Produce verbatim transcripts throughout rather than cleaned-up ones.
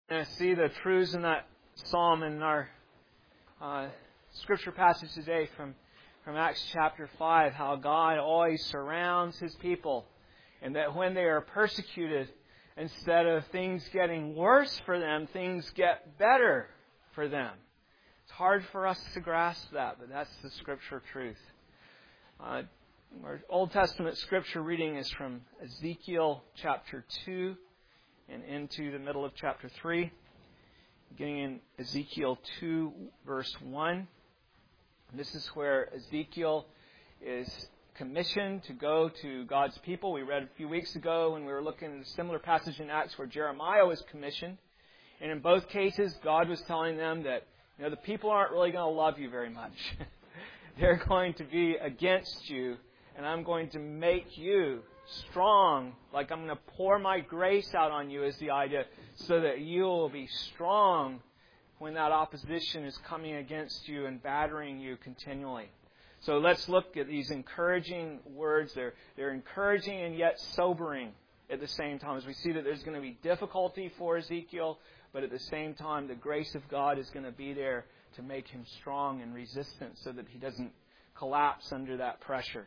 going to see the truths in that psalm in our uh, scripture passage today from, from Acts chapter five, how God always surrounds His people, and that when they are persecuted, instead of things getting worse for them, things get better for them. It's hard for us to grasp that, but that's the scripture truth. Uh, our Old Testament scripture reading is from Ezekiel chapter two and into the middle of chapter three. Beginning in Ezekiel two, verse one. This is where Ezekiel is commissioned to go to God's people. We read a few weeks ago when we were looking at a similar passage in Acts where Jeremiah was commissioned. And in both cases, God was telling them that, you know, the people aren't really going to love you very much. They're going to be against you, and I'm going to make you strong. Like I'm going to pour my grace out on you is the idea, so that you will be strong when that opposition is coming against you and battering you continually. So let's look at these encouraging words. They're, they're encouraging and yet sobering at the same time. As we see that there's going to be difficulty for Ezekiel, but at the same time the grace of God is going to be there to make him strong and resistant so that he doesn't collapse under that pressure.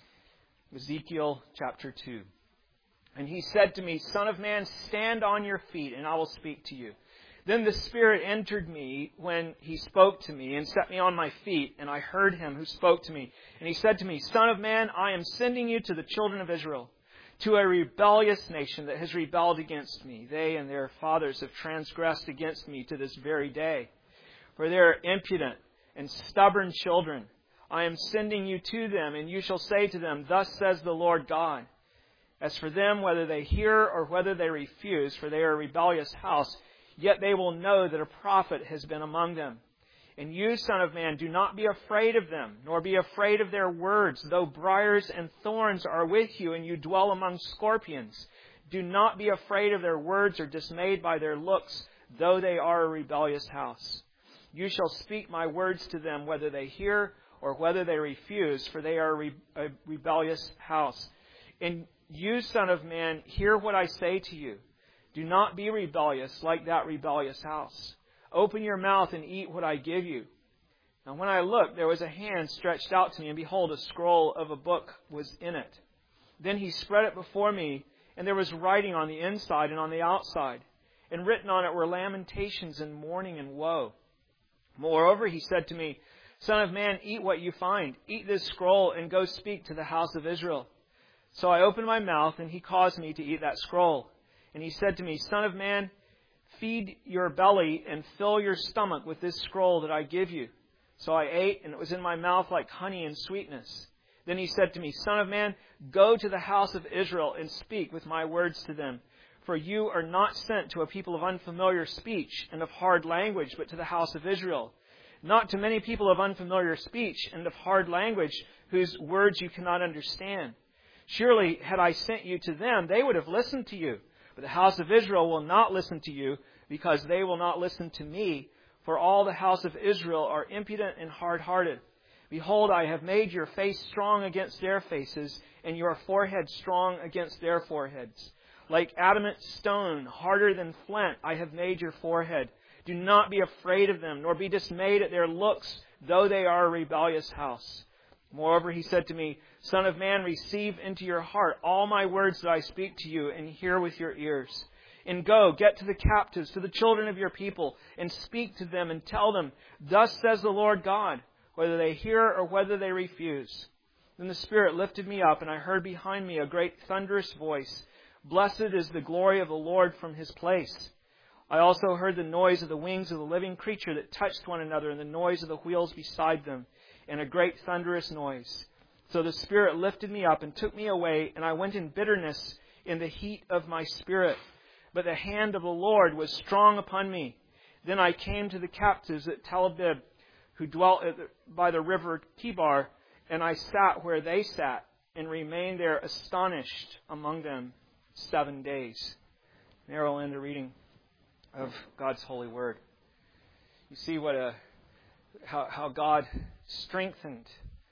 Ezekiel chapter two. And he said to me, Son of man, stand on your feet, and I will speak to you. Then the Spirit entered me when he spoke to me and set me on my feet, and I heard him who spoke to me. And he said to me, Son of man, I am sending you to the children of Israel, to a rebellious nation that has rebelled against me. They and their fathers have transgressed against me to this very day. For they are impudent and stubborn children. I am sending you to them, and you shall say to them, Thus says the Lord God. As for them, whether they hear or whether they refuse, for they are a rebellious house, yet they will know that a prophet has been among them. And you, Son of man, do not be afraid of them, nor be afraid of their words, though briars and thorns are with you, and you dwell among scorpions. Do not be afraid of their words or dismayed by their looks, though they are a rebellious house. You shall speak my words to them, whether they hear or whether they refuse, for they are a, re- a rebellious house. And you, Son of man, hear what I say to you. Do not be rebellious like that rebellious house. Open your mouth and eat what I give you. And when I looked, there was a hand stretched out to me, and behold, a scroll of a book was in it. Then he spread it before me, and there was writing on the inside and on the outside. And written on it were lamentations and mourning and woe. Moreover, he said to me, Son of man, eat what you find. Eat this scroll and go speak to the house of Israel. So I opened my mouth, and he caused me to eat that scroll. And he said to me, Son of man, feed your belly and fill your stomach with this scroll that I give you. So I ate, and it was in my mouth like honey and sweetness. Then he said to me, Son of man, go to the house of Israel and speak with my words to them. For you are not sent to a people of unfamiliar speech and of hard language, but to the house of Israel. Not to many people of unfamiliar speech and of hard language, whose words you cannot understand. Surely, had I sent you to them, they would have listened to you. But the house of Israel will not listen to you, because they will not listen to me. For all the house of Israel are impudent and hard-hearted. Behold, I have made your face strong against their faces, and your forehead strong against their foreheads. Like adamant stone, harder than flint, I have made your forehead. Do not be afraid of them, nor be dismayed at their looks, though they are a rebellious house. Moreover, he said to me, Son of man, receive into your heart all my words that I speak to you, and hear with your ears. And go, get to the captives, to the children of your people, and speak to them, and tell them, Thus says the Lord God, whether they hear or whether they refuse. Then the Spirit lifted me up, and I heard behind me a great thunderous voice, Blessed is the glory of the Lord from his place. I also heard the noise of the wings of the living creature that touched one another, and the noise of the wheels beside them, and a great thunderous noise. So the Spirit lifted me up and took me away, and I went in bitterness in the heat of my spirit. But the hand of the Lord was strong upon me. Then I came to the captives at Tel Aviv, who dwelt by the river Kibar, and I sat where they sat, and remained there astonished among them seven days. There will end the reading of God's holy word. You see what a how, how God strengthened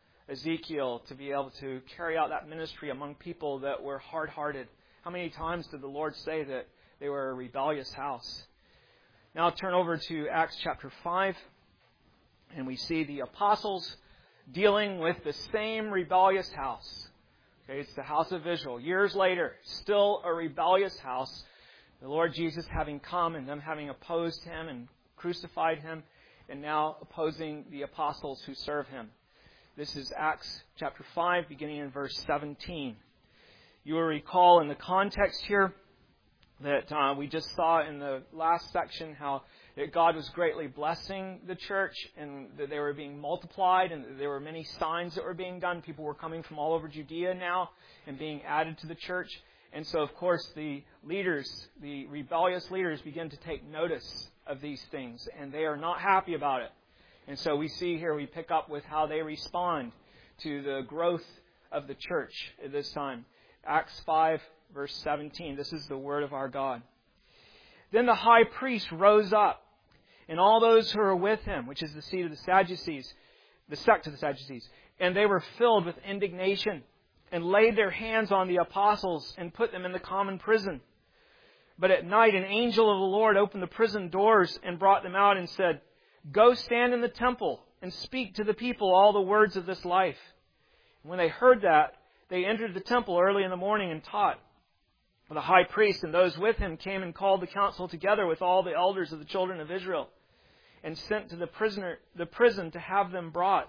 Ezekiel to be able to carry out that ministry among people that were hard-hearted. How many times did the Lord say that they were a rebellious house? Now turn over to Acts chapter five, and we see the apostles dealing with the same rebellious house. Okay, it's the house of Israel. Years later, still a rebellious house. The Lord Jesus having come and them having opposed Him and crucified Him, and now opposing the apostles who serve Him. This is Acts chapter five, beginning in verse seventeen. You will recall in the context here that uh, we just saw in the last section how that God was greatly blessing the church and that they were being multiplied and that there were many signs that were being done. People were coming from all over Judea now and being added to the church. And so, of course, the leaders, the rebellious leaders, begin to take notice of these things, and they are not happy about it. And so we see here, we pick up with how they respond to the growth of the church at this time. Acts five, verse seventeen. This is the word of our God. Then the high priest rose up, and all those who were with him, which is the seat of the Sadducees, the sect of the Sadducees, and they were filled with indignation, and laid their hands on the apostles, and put them in the common prison. But at night an angel of the Lord opened the prison doors, and brought them out, and said, Go stand in the temple, and speak to the people all the words of this life. And when they heard that, they entered the temple early in the morning and taught. The high priest and those with him came and called the council together with all the elders of the children of Israel, and sent to the prisoner the prison to have them brought.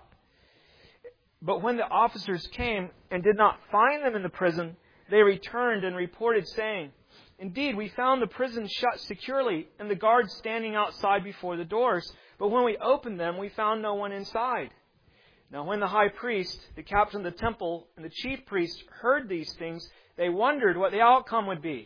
But when the officers came and did not find them in the prison, they returned and reported, saying, Indeed, we found the prison shut securely, and the guards standing outside before the doors. But when we opened them, we found no one inside. Now when the high priest, the captain of the temple, and the chief priest heard these things, they wondered what the outcome would be.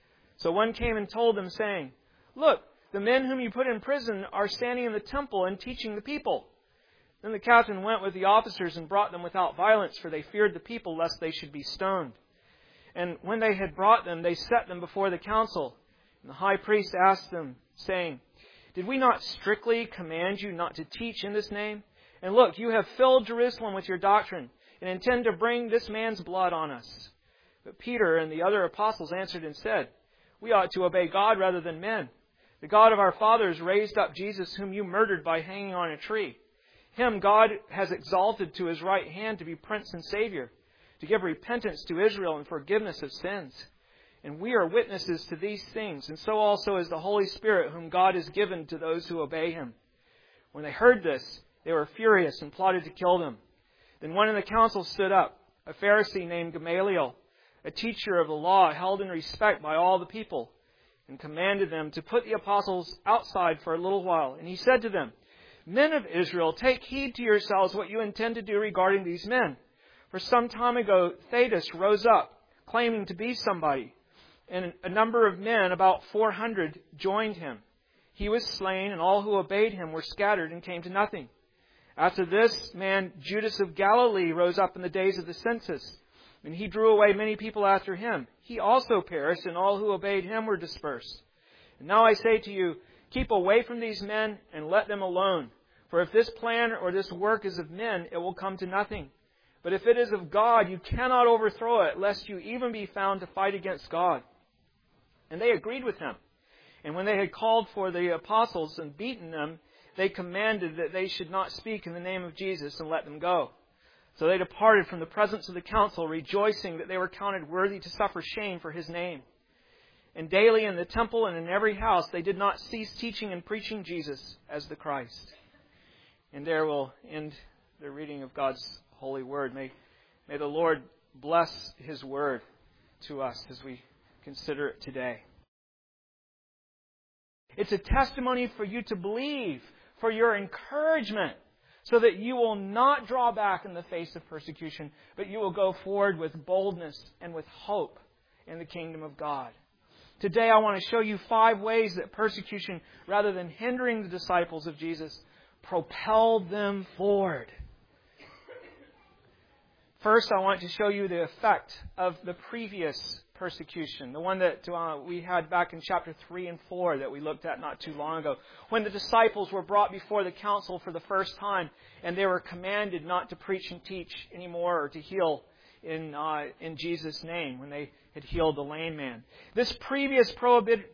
So one came and told them, saying, Look, the men whom you put in prison are standing in the temple and teaching the people. Then the captain went with the officers and brought them without violence, for they feared the people, lest they should be stoned. And when they had brought them, they set them before the council. And the high priest asked them, saying, Did we not strictly command you not to teach in this name? And look, you have filled Jerusalem with your doctrine, and intend to bring this man's blood on us. But Peter and the other apostles answered and said, We ought to obey God rather than men. The God of our fathers raised up Jesus, whom you murdered by hanging on a tree. Him God has exalted to His right hand to be Prince and Savior, to give repentance to Israel and forgiveness of sins. And we are witnesses to these things, and so also is the Holy Spirit, whom God has given to those who obey Him. When they heard this, they were furious and plotted to kill them. Then one in the council stood up, a Pharisee named Gamaliel, a teacher of the law held in respect by all the people, and commanded them to put the apostles outside for a little while. And he said to them, Men of Israel, take heed to yourselves what you intend to do regarding these men. For some time ago, Theudas rose up, claiming to be somebody, and a number of men, about four hundred, joined him. He was slain, and all who obeyed him were scattered and came to nothing. After this man, Judas of Galilee, rose up in the days of the census, and he drew away many people after him. He also perished, and all who obeyed him were dispersed. And now I say to you, keep away from these men and let them alone. For if this plan or this work is of men, it will come to nothing. But if it is of God, you cannot overthrow it, lest you even be found to fight against God. And they agreed with him. And when they had called for the apostles and beaten them, they commanded that they should not speak in the name of Jesus, and let them go. So they departed from the presence of the council, rejoicing that they were counted worthy to suffer shame for His name. And daily in the temple and in every house they did not cease teaching and preaching Jesus as the Christ. And there we'll end the reading of God's holy word. May, may the Lord bless His word to us as we consider it today. It's a testimony for you to believe, for your encouragement, so that you will not draw back in the face of persecution, but you will go forward with boldness and with hope in the kingdom of God. Today I want to show you five ways that persecution, rather than hindering the disciples of Jesus, propelled them forward. First, I want to show you the effect of the previous persecution, the one that uh, we had back in chapter three and four that we looked at not too long ago, when the disciples were brought before the council for the first time, and they were commanded not to preach and teach anymore or to heal in uh, in Jesus' name when they had healed the lame man. This previous prohibit,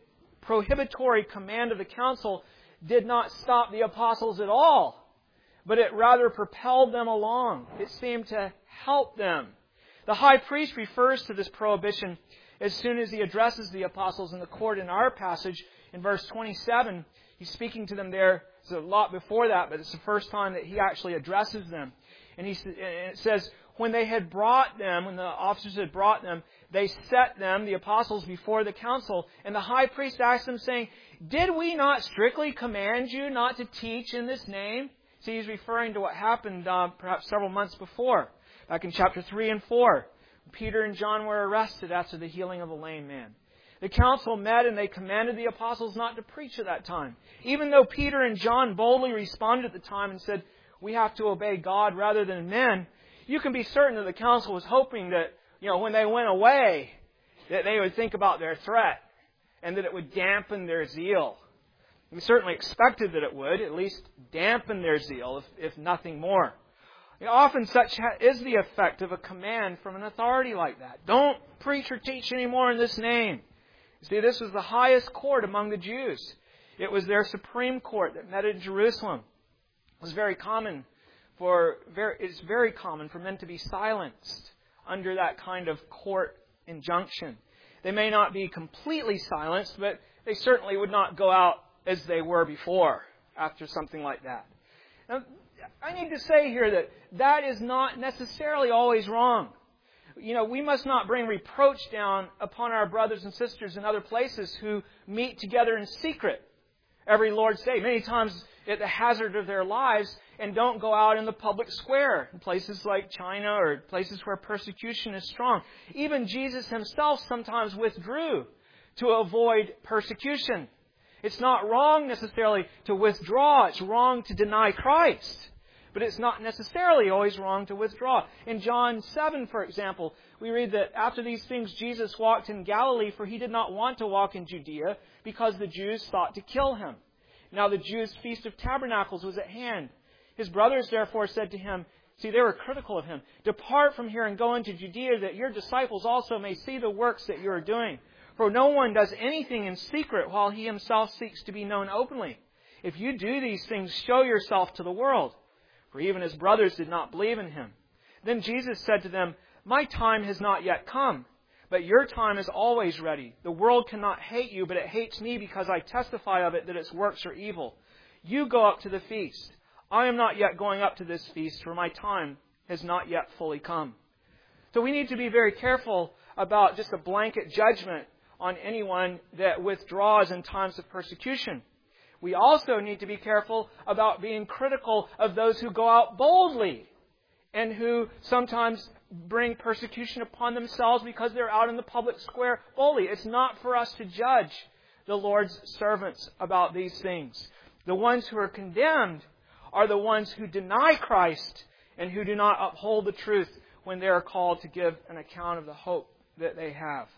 prohibitory command of the council did not stop the apostles at all, but it rather propelled them along. It seemed to help them. The high priest refers to this prohibition as soon as he addresses the apostles in the court in our passage in verse twenty-seven. He's speaking to them there. It's a lot before that, but it's the first time that he actually addresses them. And, he, and it says, when they had brought them, when the officers had brought them, they set them, the apostles, before the council. And the high priest asked them, saying, did we not strictly command you not to teach in this name? See, he's referring to what happened uh, perhaps several months before, back in chapter three and four. Peter and John were arrested after the healing of a lame man. The council met and they commanded the apostles not to preach at that time. Even though Peter and John boldly responded at the time and said, we have to obey God rather than men, you can be certain that the council was hoping that, you know, when they went away, that they would think about their threat and that it would dampen their zeal. We certainly expected that it would, at least dampen their zeal, if, if nothing more. You know, often such is the effect of a command from an authority like that. Don't preach or teach anymore in this name. You see, this was the highest court among the Jews. It was their supreme court that met in Jerusalem. It was very common for very, it's very common for men to be silenced under that kind of court injunction. They may not be completely silenced, but they certainly would not go out as they were before after something like that. Now, I need to say here that that is not necessarily always wrong. You know, we must not bring reproach down upon our brothers and sisters in other places who meet together in secret every Lord's Day, many times at the hazard of their lives, and don't go out in the public square in places like China or places where persecution is strong. Even Jesus himself sometimes withdrew to avoid persecution. It's not wrong necessarily to withdraw. It's wrong to deny Christ. But it's not necessarily always wrong to withdraw. In John seven, for example, we read that after these things Jesus walked in Galilee, for he did not want to walk in Judea because the Jews sought to kill him. Now the Jews' feast of tabernacles was at hand. His brothers therefore said to him, see, they were critical of him, depart from here and go into Judea that your disciples also may see the works that you are doing. For no one does anything in secret while he himself seeks to be known openly. If you do these things, show yourself to the world. For even his brothers did not believe in him. Then Jesus said to them, my time has not yet come, but your time is always ready. The world cannot hate you, but it hates me because I testify of it that its works are evil. You go up to the feast. I am not yet going up to this feast, for my time has not yet fully come. So we need to be very careful about just a blanket judgment on anyone that withdraws in times of persecution. We also need to be careful about being critical of those who go out boldly and who sometimes bring persecution upon themselves because they're out in the public square boldly. It's not for us to judge the Lord's servants about these things. The ones who are condemned are the ones who deny Christ and who do not uphold the truth when they are called to give an account of the hope that they have.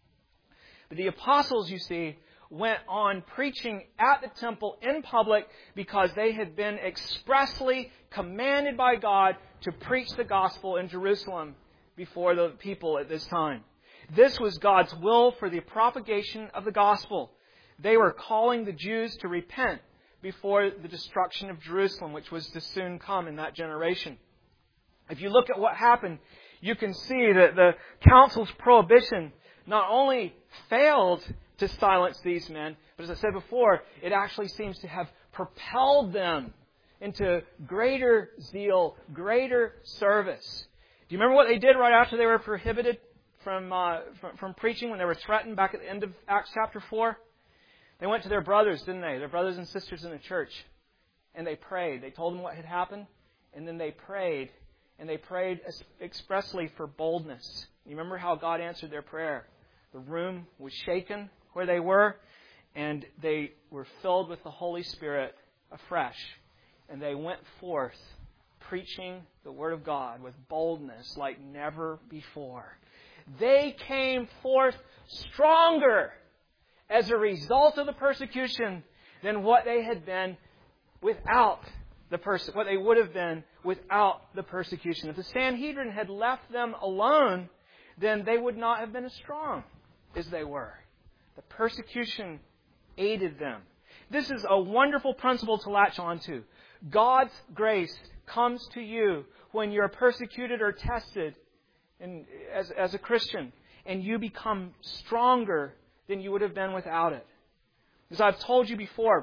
But the apostles, you see, went on preaching at the temple in public because they had been expressly commanded by God to preach the gospel in Jerusalem before the people at this time. This was God's will for the propagation of the gospel. They were calling the Jews to repent before the destruction of Jerusalem, which was to soon come in that generation. If you look at what happened, you can see that the council's prohibition not only failed to silence these men, but as I said before, it actually seems to have propelled them into greater zeal, greater service. Do you remember what they did right after they were prohibited from, uh, from, from preaching, when they were threatened back at the end of Acts chapter four? They went to their brothers, didn't they? Their brothers and sisters in the church. And they prayed. They told them what had happened. And then they prayed. And they prayed expressly for boldness. You remember how God answered their prayer? The room was shaken where they were. And they were filled with the Holy Spirit afresh. And they went forth preaching the Word of God with boldness like never before. They came forth stronger as a result of the persecution than what they had been without the perse- what they would have been without the persecution. If the Sanhedrin had left them alone, then they would not have been as strong as they were. The persecution aided them. This is a wonderful principle to latch onto. God's grace comes to you when you're persecuted or tested in, as, as a Christian, and you become stronger than you would have been without it. As I've told you before,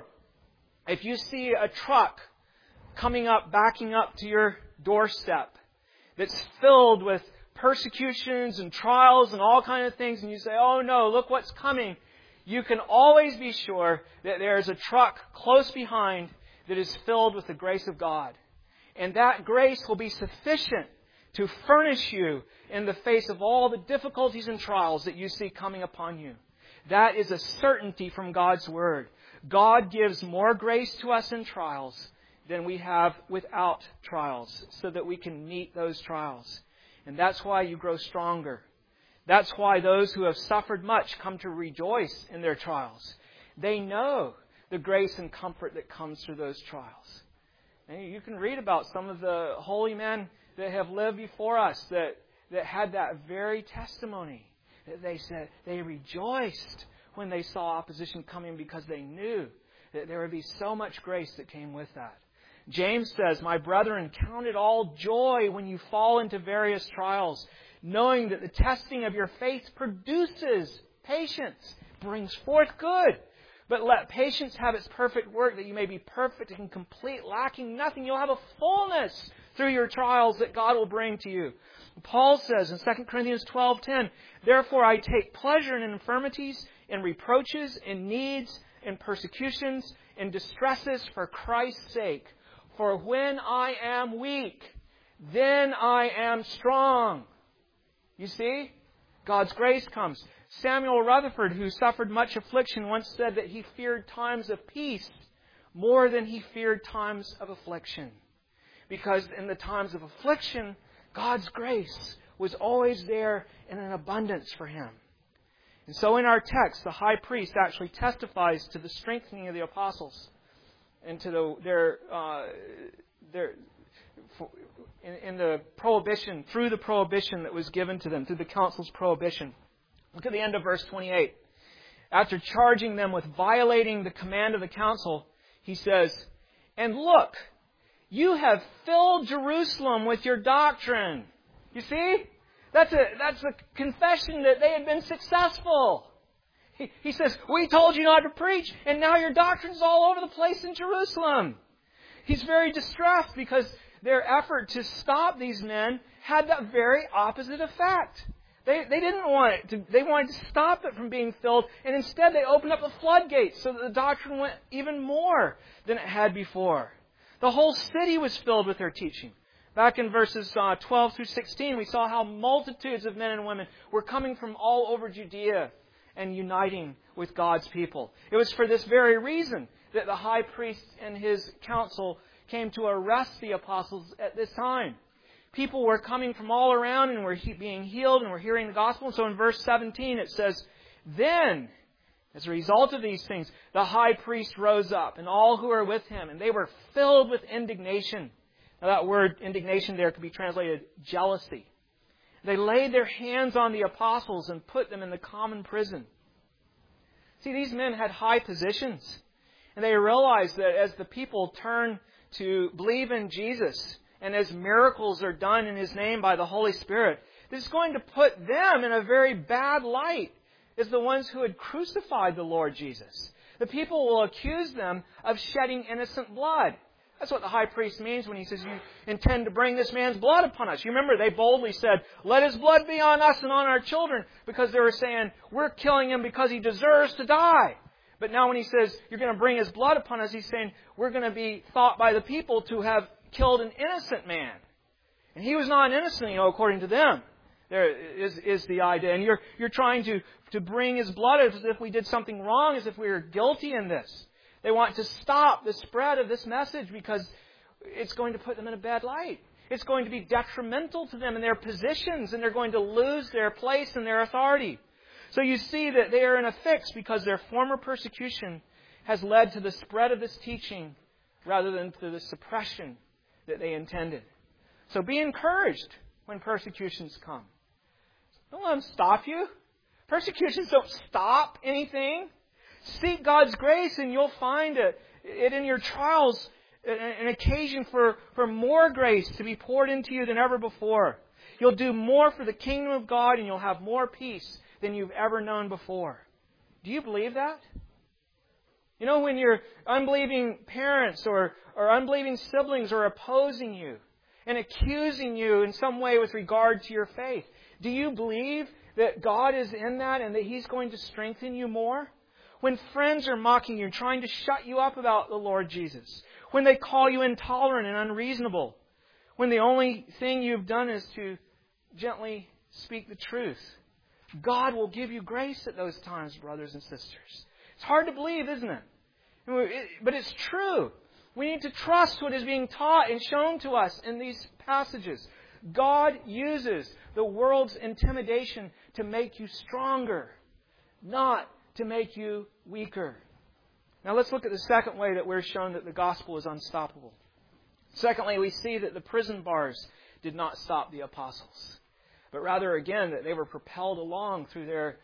if you see a truck coming up, backing up to your doorstep that's filled with persecutions and trials and all kinds of things, and you say, oh no, look what's coming, you can always be sure that there's a truck close behind that is filled with the grace of God. And that grace will be sufficient to furnish you in the face of all the difficulties and trials that you see coming upon you. That is a certainty from God's Word. God gives more grace to us in trials than we have without trials, so that we can meet those trials. And that's why you grow stronger. That's why those who have suffered much come to rejoice in their trials. They know the grace and comfort that comes through those trials. And you can read about some of the holy men that have lived before us that, that had that very testimony. That they said they rejoiced when they saw opposition coming because they knew that there would be so much grace that came with that. James says, my brethren, count it all joy when you fall into various trials, knowing that the testing of your faith produces patience, brings forth good. But let patience have its perfect work, that you may be perfect and complete, lacking nothing. You'll have a fullness through your trials that God will bring to you. Paul says in Second Corinthians twelve ten, therefore I take pleasure in infirmities, in reproaches, in needs, in persecutions, in distresses for Christ's sake. For when I am weak, then I am strong. You see? God's grace comes. Samuel Rutherford, who suffered much affliction, once said that he feared times of peace more than he feared times of affliction. Because in the times of affliction, God's grace was always there in an abundance for him. And so in our text, the high priest actually testifies to the strengthening of the apostles and to the, their, uh, their in, in the prohibition, through the prohibition that was given to them, through the council's prohibition. Look at the end of verse twenty-eight. After charging them with violating the command of the council, he says, and look, you have filled Jerusalem with your doctrine. You see? That's a, that's a confession that they had been successful. He, he says, we told you not to preach, and now your doctrine's all over the place in Jerusalem. He's very distressed because their effort to stop these men had that very opposite effect. They, they didn't want it to, they wanted to stop it from being filled, and instead they opened up the floodgates so that the doctrine went even more than it had before. The whole city was filled with their teaching. Back in verses uh, twelve through sixteen, we saw how multitudes of men and women were coming from all over Judea and uniting with God's people. It was for this very reason that the high priest and his council came to arrest the apostles at this time. People were coming from all around and were he- being healed and were hearing the gospel. So in verse seventeen it says, then, as a result of these things, the high priest rose up and all who were with him, and they were filled with indignation. Now that word indignation there could be translated jealousy. They laid their hands on the apostles and put them in the common prison. See, these men had high positions. And they realized that as the people turn to believe in Jesus, and as miracles are done in His name by the Holy Spirit, this is going to put them in a very bad light as the ones who had crucified the Lord Jesus. The people will accuse them of shedding innocent blood. That's what the high priest means when he says, you intend to bring this man's blood upon us. You remember, they boldly said, let his blood be on us and on our children, because they were saying, we're killing him because he deserves to die. But now when he says, you're going to bring his blood upon us, he's saying, we're going to be thought by the people to have killed an innocent man. And he was not innocent, you know, according to them. There is, is the idea. And you're, you're trying to, to bring his blood as if we did something wrong, as if we were guilty in this. They want to stop the spread of this message because it's going to put them in a bad light. It's going to be detrimental to them in their positions, and they're going to lose their place and their authority. So you see that they are in a fix because their former persecution has led to the spread of this teaching rather than to the suppression that they intended. So be encouraged when persecutions come. Don't let them stop you. Persecutions don't stop anything. Seek God's grace and you'll find it, it in your trials, an occasion for, for more grace to be poured into you than ever before. You'll do more for the kingdom of God and you'll have more peace than you've ever known before. Do you believe that? You know, when your unbelieving parents or, or unbelieving siblings are opposing you and accusing you in some way with regard to your faith, do you believe that God is in that and that He's going to strengthen you more? When friends are mocking you and trying to shut you up about the Lord Jesus, when they call you intolerant and unreasonable, when the only thing you've done is to gently speak the truth, God will give you grace at those times, brothers and sisters. It's hard to believe, isn't it? But it's true. We need to trust what is being taught and shown to us in these passages. God uses the world's intimidation to make you stronger, not to make you weaker. Now let's look at the second way that we're shown that the gospel is unstoppable. Secondly, we see that the prison bars did not stop the apostles, but rather, again, that they were propelled along through their,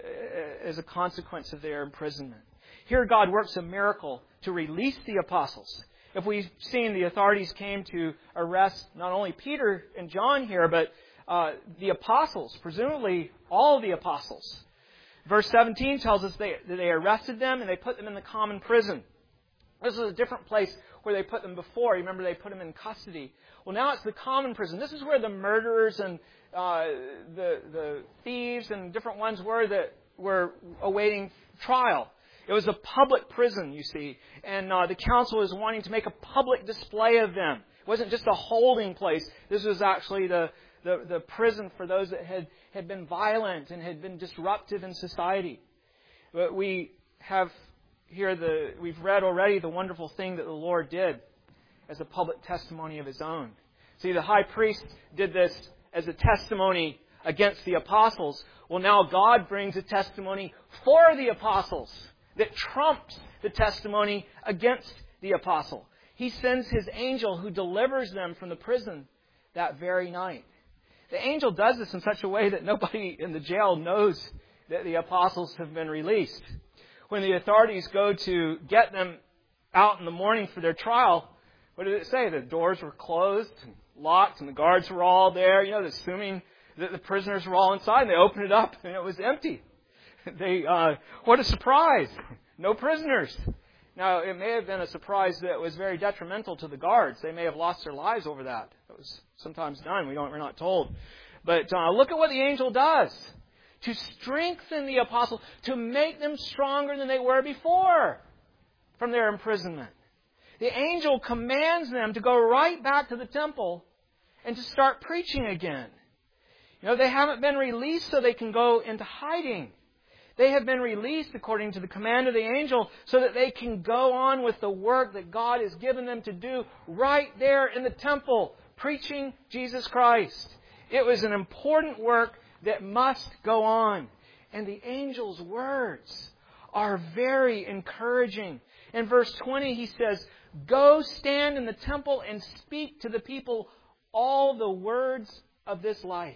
uh, as a consequence of their imprisonment. Here God works a miracle to release the apostles. If we've seen the authorities came to arrest not only Peter and John here, but uh, the apostles, presumably all of the apostles. Verse seventeen tells us they, that they arrested them and they put them in the common prison. This is a different place where they put them before. You remember they put them in custody. Well, now it's the common prison. This is where the murderers and uh, the, the thieves and different ones were that were awaiting trial. It was a public prison, you see, and uh, the council is wanting to make a public display of them. It wasn't just a holding place. This was actually the, the, the prison for those that had, had been violent and had been disruptive in society. But we have here the we've read already the wonderful thing that the Lord did as a public testimony of His own. See, the high priest did this as a testimony against the apostles. Well, now God brings a testimony for the apostles that trumps the testimony against the apostle. He sends His angel who delivers them from the prison that very night. The angel does this in such a way that nobody in the jail knows that the apostles have been released. When the authorities go to get them out in the morning for their trial, what did it say? The doors were closed and locked and the guards were all there, you know, assuming that the prisoners were all inside. And they opened it up and it was empty. They, uh, what a surprise. No prisoners. Now, it may have been a surprise that was very detrimental to the guards. They may have lost their lives over that. That was sometimes done. We don't, we're not told. But uh, look at what the angel does. To strengthen the apostles, to make them stronger than they were before from their imprisonment. The angel commands them to go right back to the temple and to start preaching again. You know, they haven't been released so they can go into hiding. They have been released according to the command of the angel so that they can go on with the work that God has given them to do right there in the temple, preaching Jesus Christ. It was an important work that must go on. And the angel's words are very encouraging. In verse twenty, he says, "Go stand in the temple and speak to the people all the words of this life."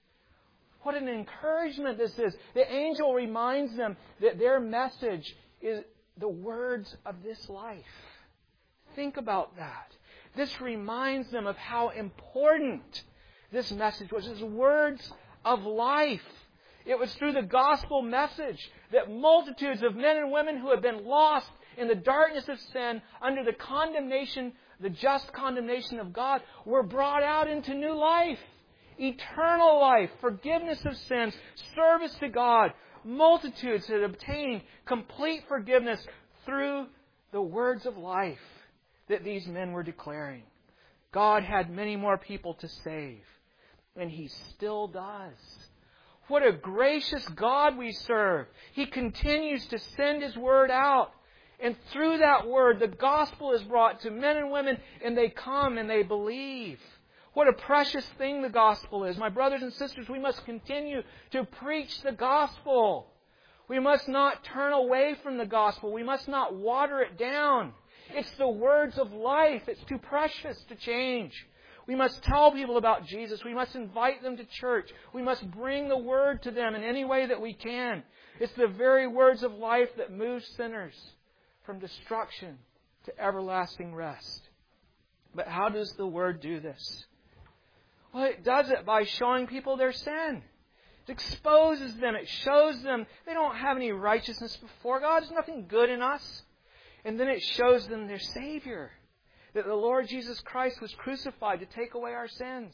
What an encouragement this is. The angel reminds them that their message is the words of this life. Think about that. This reminds them of how important this message was. It's words of life. It was through the gospel message that multitudes of men and women who had been lost in the darkness of sin under the condemnation, the just condemnation of God, were brought out into new life. Eternal life, forgiveness of sins, service to God. Multitudes had obtained complete forgiveness through the words of life that these men were declaring. God had many more people to save, and He still does. What a gracious God we serve. He continues to send His word out. And through that word, the gospel is brought to men and women, and they come and they believe. What a precious thing the gospel is. My brothers and sisters, we must continue to preach the gospel. We must not turn away from the gospel. We must not water it down. It's the words of life. It's too precious to change. We must tell people about Jesus. We must invite them to church. We must bring the word to them in any way that we can. It's the very words of life that move sinners from destruction to everlasting rest. But how does the Word do this? Well, it does it by showing people their sin. It exposes them. It shows them they don't have any righteousness before God. There's nothing good in us. And then it shows them their Savior. That the Lord Jesus Christ was crucified to take away our sins.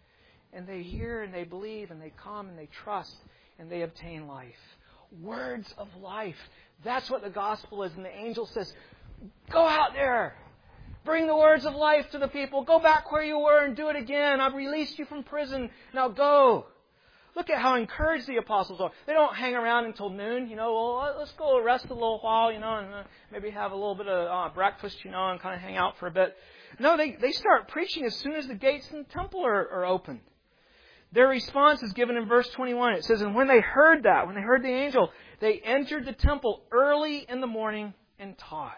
And they hear and they believe and they come and they trust and they obtain life. Words of life. That's what the gospel is. And the angel says, go out there. Bring the words of life to the people. Go back where you were and do it again. I've released you from prison. Now go. Look at how encouraged the apostles are. They don't hang around until noon. You know, well, let's go rest a little while, you know, and uh, maybe have a little bit of uh, breakfast, you know, and kind of hang out for a bit. No, they, they start preaching as soon as the gates in the temple are, are open. Their response is given in verse twenty-one. It says, and when they heard that, when they heard the angel, they entered the temple early in the morning and taught.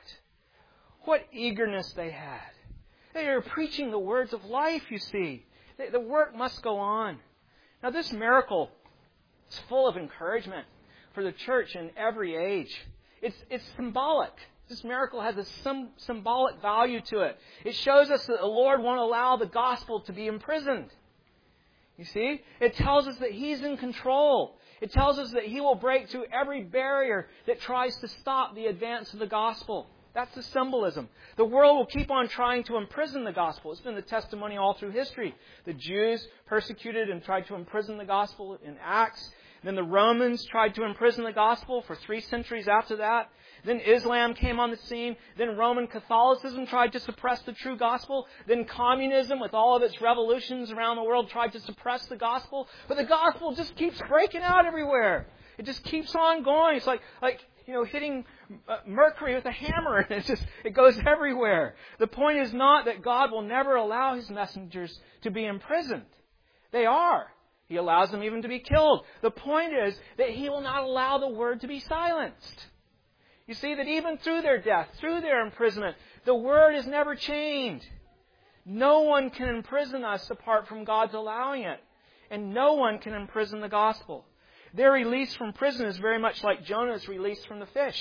What eagerness they had. They are preaching the words of life, you see. The work must go on. Now this miracle is full of encouragement for the church in every age. It's, it's symbolic. This miracle has a sim- symbolic value to it. It shows us that the Lord won't allow the gospel to be imprisoned. You see? It tells us that He's in control. It tells us that He will break through every barrier that tries to stop the advance of the gospel. That's the symbolism. The world will keep on trying to imprison the gospel. It's been the testimony all through history. The Jews persecuted and tried to imprison the gospel in Acts. Then the Romans tried to imprison the gospel for three centuries after that. Then Islam came on the scene. Then Roman Catholicism tried to suppress the true gospel. Then communism, with all of its revolutions around the world, tried to suppress the gospel. But the gospel just keeps breaking out everywhere. It just keeps on going. It's like, like you know, hitting mercury with a hammer. And it just, it goes everywhere. The point is not that God will never allow His messengers to be imprisoned. They are. He allows them even to be killed. The point is that He will not allow the word to be silenced. You see that even through their death, through their imprisonment, the word is never chained. No one can imprison us apart from God's allowing it. And no one can imprison the gospel. Their release from prison is very much like Jonah's release from the fish.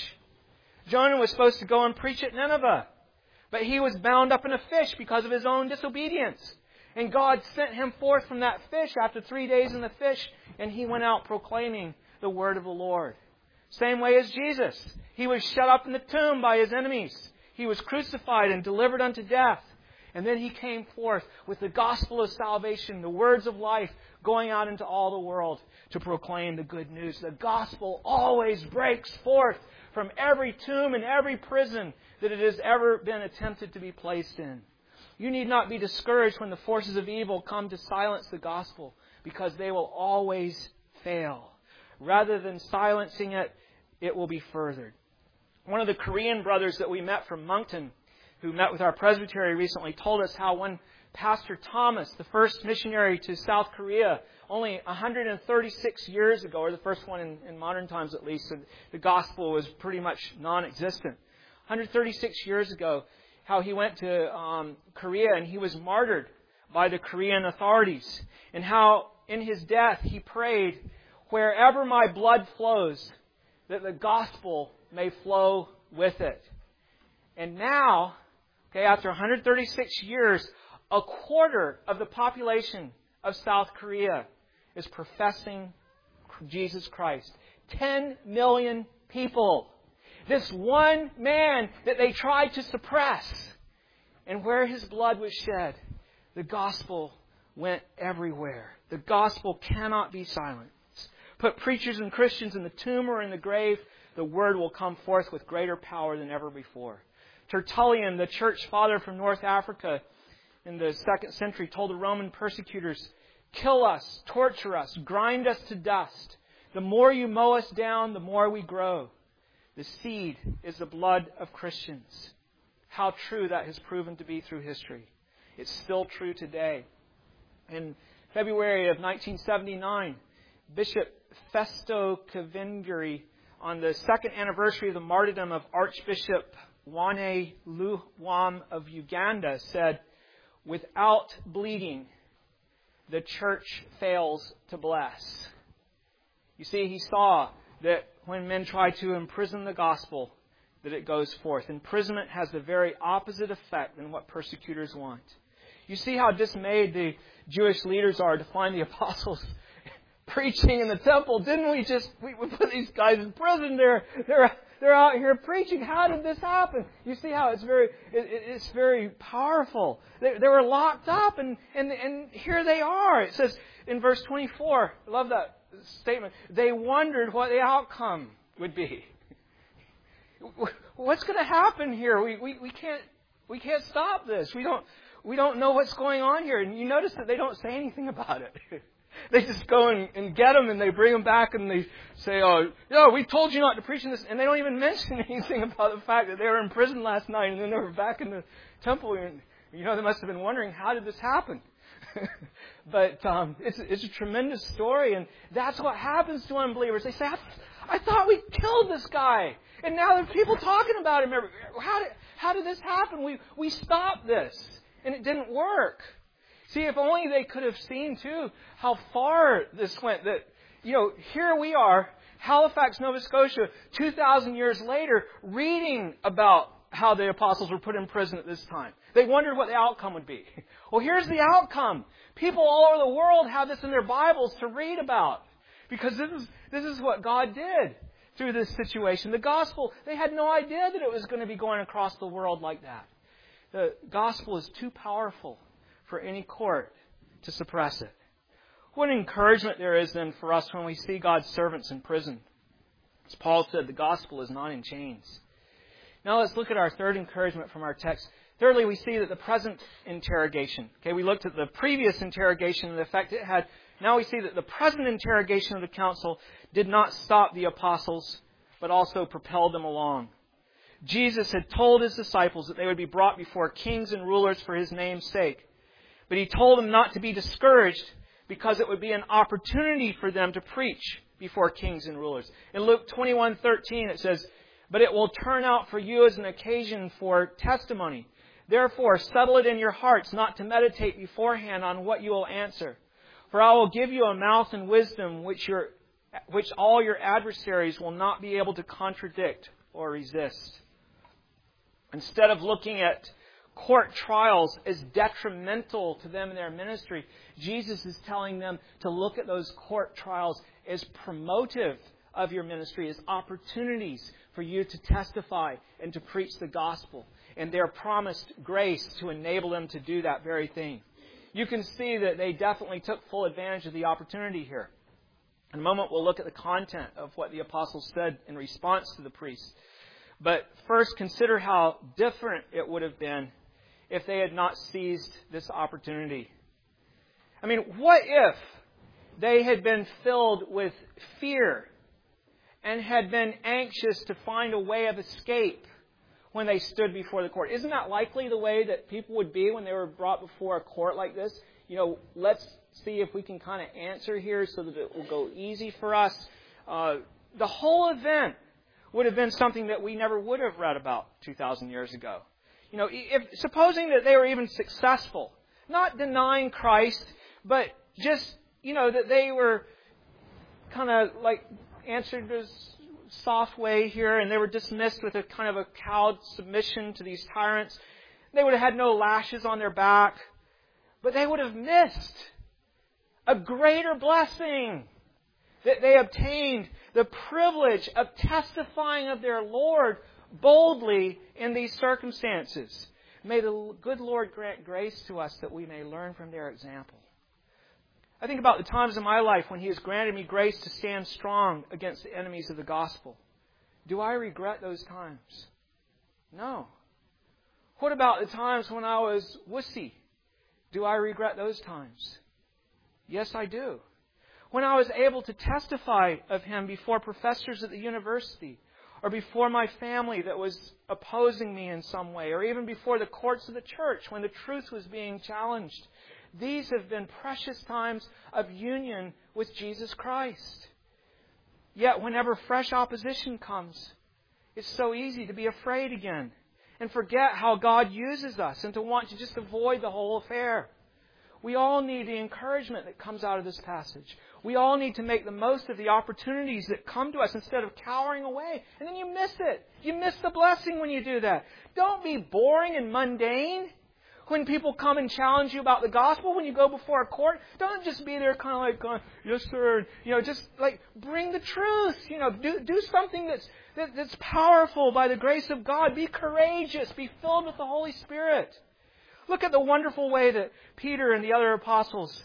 Jonah was supposed to go and preach at Nineveh, but he was bound up in a fish because of his own disobedience. And God sent him forth from that fish after three days in the fish, and he went out proclaiming the word of the Lord. Same way as Jesus. He was shut up in the tomb by His enemies. He was crucified and delivered unto death. And then He came forth with the gospel of salvation, the words of life, going out into all the world to proclaim the good news. The gospel always breaks forth from every tomb and every prison that it has ever been attempted to be placed in. You need not be discouraged when the forces of evil come to silence the gospel, because they will always fail. Rather than silencing it, it will be furthered. One of the Korean brothers that we met from Moncton, who met with our presbytery recently, told us how when Pastor Thomas, the first missionary to South Korea, only one hundred thirty-six years ago, or the first one in, in modern times at least, so the gospel was pretty much non-existent. one hundred thirty-six years ago, how he went to um, Korea and he was martyred by the Korean authorities. And how in his death he prayed, wherever my blood flows, that the gospel may flow with it. And now, okay, after one hundred thirty-six years, a quarter of the population of South Korea is professing Jesus Christ. Ten million people. This one man that they tried to suppress. And where his blood was shed, the gospel went everywhere. The gospel cannot be silenced. Put preachers and Christians in the tomb or in the grave, the word will come forth with greater power than ever before. Tertullian, the church father from North Africa in the second century, told the Roman persecutors, kill us, torture us, grind us to dust. The more you mow us down, the more we grow. The seed is the blood of Christians. How true that has proven to be through history. It's still true today. In February of nineteen seventy-nine, Bishop Festo Kavengiri, on the second anniversary of the martyrdom of Archbishop Wane Luwam of Uganda, said, without bleeding, the church fails to bless. You see, he saw that when men try to imprison the gospel that it goes forth. Imprisonment has the very opposite effect than what persecutors want. You see how dismayed the Jewish leaders are to find the apostles preaching in the temple. Didn't we just, we, we put these guys in prison. They're, they're, they're out here preaching. How did this happen? You see how it's very, it, it's very powerful. They, they were locked up and, and, and here they are. It says in verse twenty-four, I love that statement. They wondered what the outcome would be. What's going to happen here? We, we, we can't, we can't stop this. We don't, we don't know what's going on here. And you notice that they don't say anything about it. They just go and, and get them and they bring them back and they say, oh, no, we told you not to preach in this. And they don't even mention anything about the fact that they were in prison last night and then they were back in the temple. And, you know, they must have been wondering, how did this happen? But um, it's, it's a tremendous story. And that's what happens to unbelievers. They say, I, I thought we killed this guy. And now there are people talking about him. How did, how did this happen? We, we stopped this. And it didn't work. See, if only they could have seen, too, how far this went. That, you know, here we are, Halifax, Nova Scotia, two thousand years later, reading about how the apostles were put in prison at this time. They wondered what the outcome would be. Well, here's the outcome. People all over the world have this in their Bibles to read about. Because this is, this is what God did through this situation. The gospel, they had no idea that it was going to be going across the world like that. The gospel is too powerful for any court to suppress it. What encouragement there is then for us when we see God's servants in prison. As Paul said, the gospel is not in chains. Now let's look at our third encouragement from our text. Thirdly, we see that the present interrogation. Okay, we looked at the previous interrogation and the effect it had. Now we see that the present interrogation of the council did not stop the apostles, but also propelled them along. Jesus had told His disciples that they would be brought before kings and rulers for His name's sake. But He told them not to be discouraged because it would be an opportunity for them to preach before kings and rulers. In Luke twenty-one thirteen it says, "But it will turn out for you as an occasion for testimony. Therefore, settle it in your hearts not to meditate beforehand on what you will answer. For I will give you a mouth and wisdom which your, which all your adversaries will not be able to contradict or resist." Instead of looking at court trials as detrimental to them in their ministry, Jesus is telling them to look at those court trials as promotive of your ministry, as opportunities for you to testify and to preach the gospel. And they're promised grace to enable them to do that very thing. You can see that they definitely took full advantage of the opportunity here. In a moment, we'll look at the content of what the apostles said in response to the priests. But first, consider how different it would have been if they had not seized this opportunity. I mean, what if they had been filled with fear and had been anxious to find a way of escape when they stood before the court? Isn't that likely the way that people would be when they were brought before a court like this? You know, let's see if we can kind of answer here so that it will go easy for us. Uh, the whole event would have been something that we never would have read about two thousand years ago. You know, if supposing that they were even successful, not denying Christ, but just, you know, that they were kind of like answered this soft way here and they were dismissed with a kind of a cowed submission to these tyrants. They would have had no lashes on their back, but they would have missed a greater blessing that they obtained, the privilege of testifying of their Lord boldly in these circumstances. May the good Lord grant grace to us that we may learn from their example. I think about the times in my life when He has granted me grace to stand strong against the enemies of the gospel. Do I regret those times? No. What about the times when I was wussy? Do I regret those times? Yes, I do. When I was able to testify of Him before professors at the university, or before my family that was opposing me in some way, or even before the courts of the church when the truth was being challenged. These have been precious times of union with Jesus Christ. Yet whenever fresh opposition comes, it's so easy to be afraid again and forget how God uses us and to want to just avoid the whole affair. We all need the encouragement that comes out of this passage. We all need to make the most of the opportunities that come to us instead of cowering away. And then you miss it. You miss the blessing when you do that. Don't be boring and mundane. When people come and challenge you about the gospel, when you go before a court, don't just be there kind of like, going, yes, sir. You know, just like bring the truth. You know, do do something that's that, that's powerful by the grace of God. Be courageous. Be filled with the Holy Spirit. Look at the wonderful way that Peter and the other apostles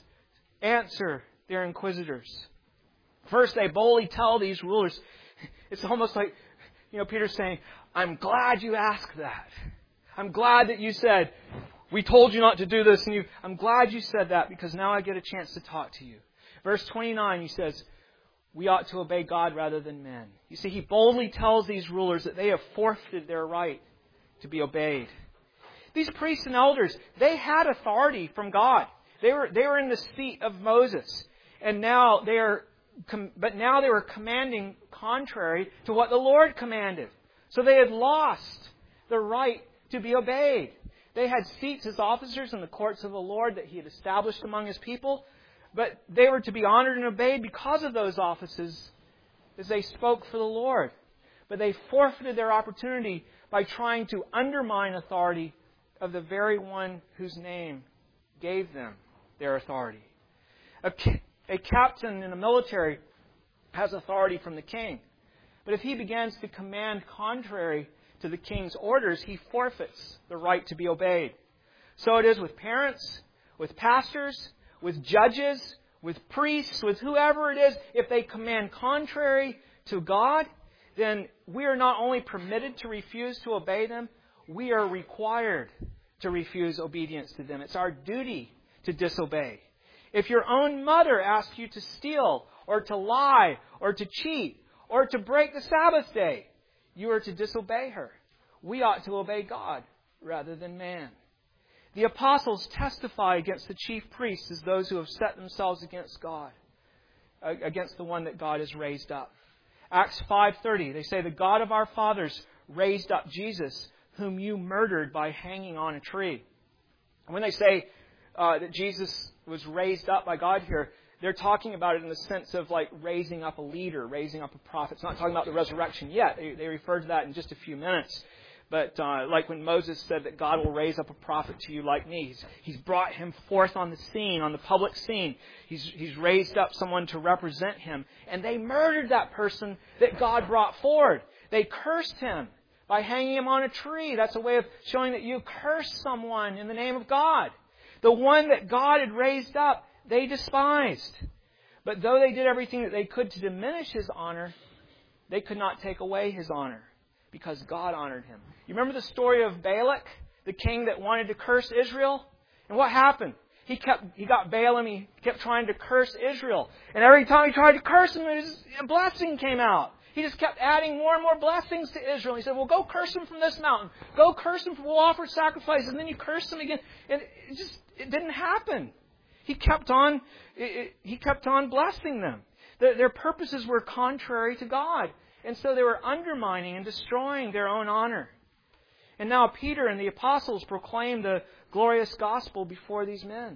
answer their inquisitors. First, they boldly tell these rulers. It's almost like, you know, Peter's saying, I'm glad you asked that. I'm glad that you said, we told you not to do this, and you, I'm glad you said that because now I get a chance to talk to you. Verse twenty-nine, he says, we ought to obey God rather than men. You see, he boldly tells these rulers that they have forfeited their right to be obeyed. These priests and elders, they had authority from God. They were they were in the seat of Moses, and now they are, but now they were commanding contrary to what the Lord commanded. So they had lost the right to be obeyed. They had seats as officers in the courts of the Lord that He had established among His people, but they were to be honored and obeyed because of those offices as they spoke for the Lord. But they forfeited their opportunity by trying to undermine authority of the very one whose name gave them their authority. A, a captain in the military has authority from the king. But if he begins to command contrary to the king's orders, he forfeits the right to be obeyed. So it is with parents, with pastors, with judges, with priests, with whoever it is. If they command contrary to God, then we are not only permitted to refuse to obey them, we are required to refuse obedience to them. It's our duty to disobey. If your own mother asks you to steal, or to lie, or to cheat, or to break the Sabbath day, you are to disobey her. We ought to obey God rather than man. The apostles testify against the chief priests as those who have set themselves against God, against the one that God has raised up. Acts five thirty, they say, the God of our fathers raised up Jesus, whom you murdered by hanging on a tree. And when they say uh, that Jesus was raised up by God here, they're talking about it in the sense of like raising up a leader, raising up a prophet. It's not talking about the resurrection yet. They, they refer to that in just a few minutes. But uh, like when Moses said that God will raise up a prophet to you like me. He's, he's brought him forth on the scene, on the public scene. He's, he's raised up someone to represent him. And they murdered that person that God brought forward. They cursed him by hanging him on a tree. That's a way of showing that you curse someone in the name of God. The one that God had raised up, they despised. But though they did everything that they could to diminish his honor, they could not take away his honor because God honored him. You remember the story of Balak, the king that wanted to curse Israel? And what happened? He kept he got Balaam, he kept trying to curse Israel. And every time he tried to curse him, a blessing came out. He just kept adding more and more blessings to Israel. He said, well, go curse him from this mountain. Go curse him, we'll offer sacrifices. And then you curse him again. And it just it didn't happen. He kept on, it, it, he kept on blessing them. Their, their purposes were contrary to God. And so they were undermining and destroying their own honor. And now Peter and the apostles proclaim the glorious gospel before these men.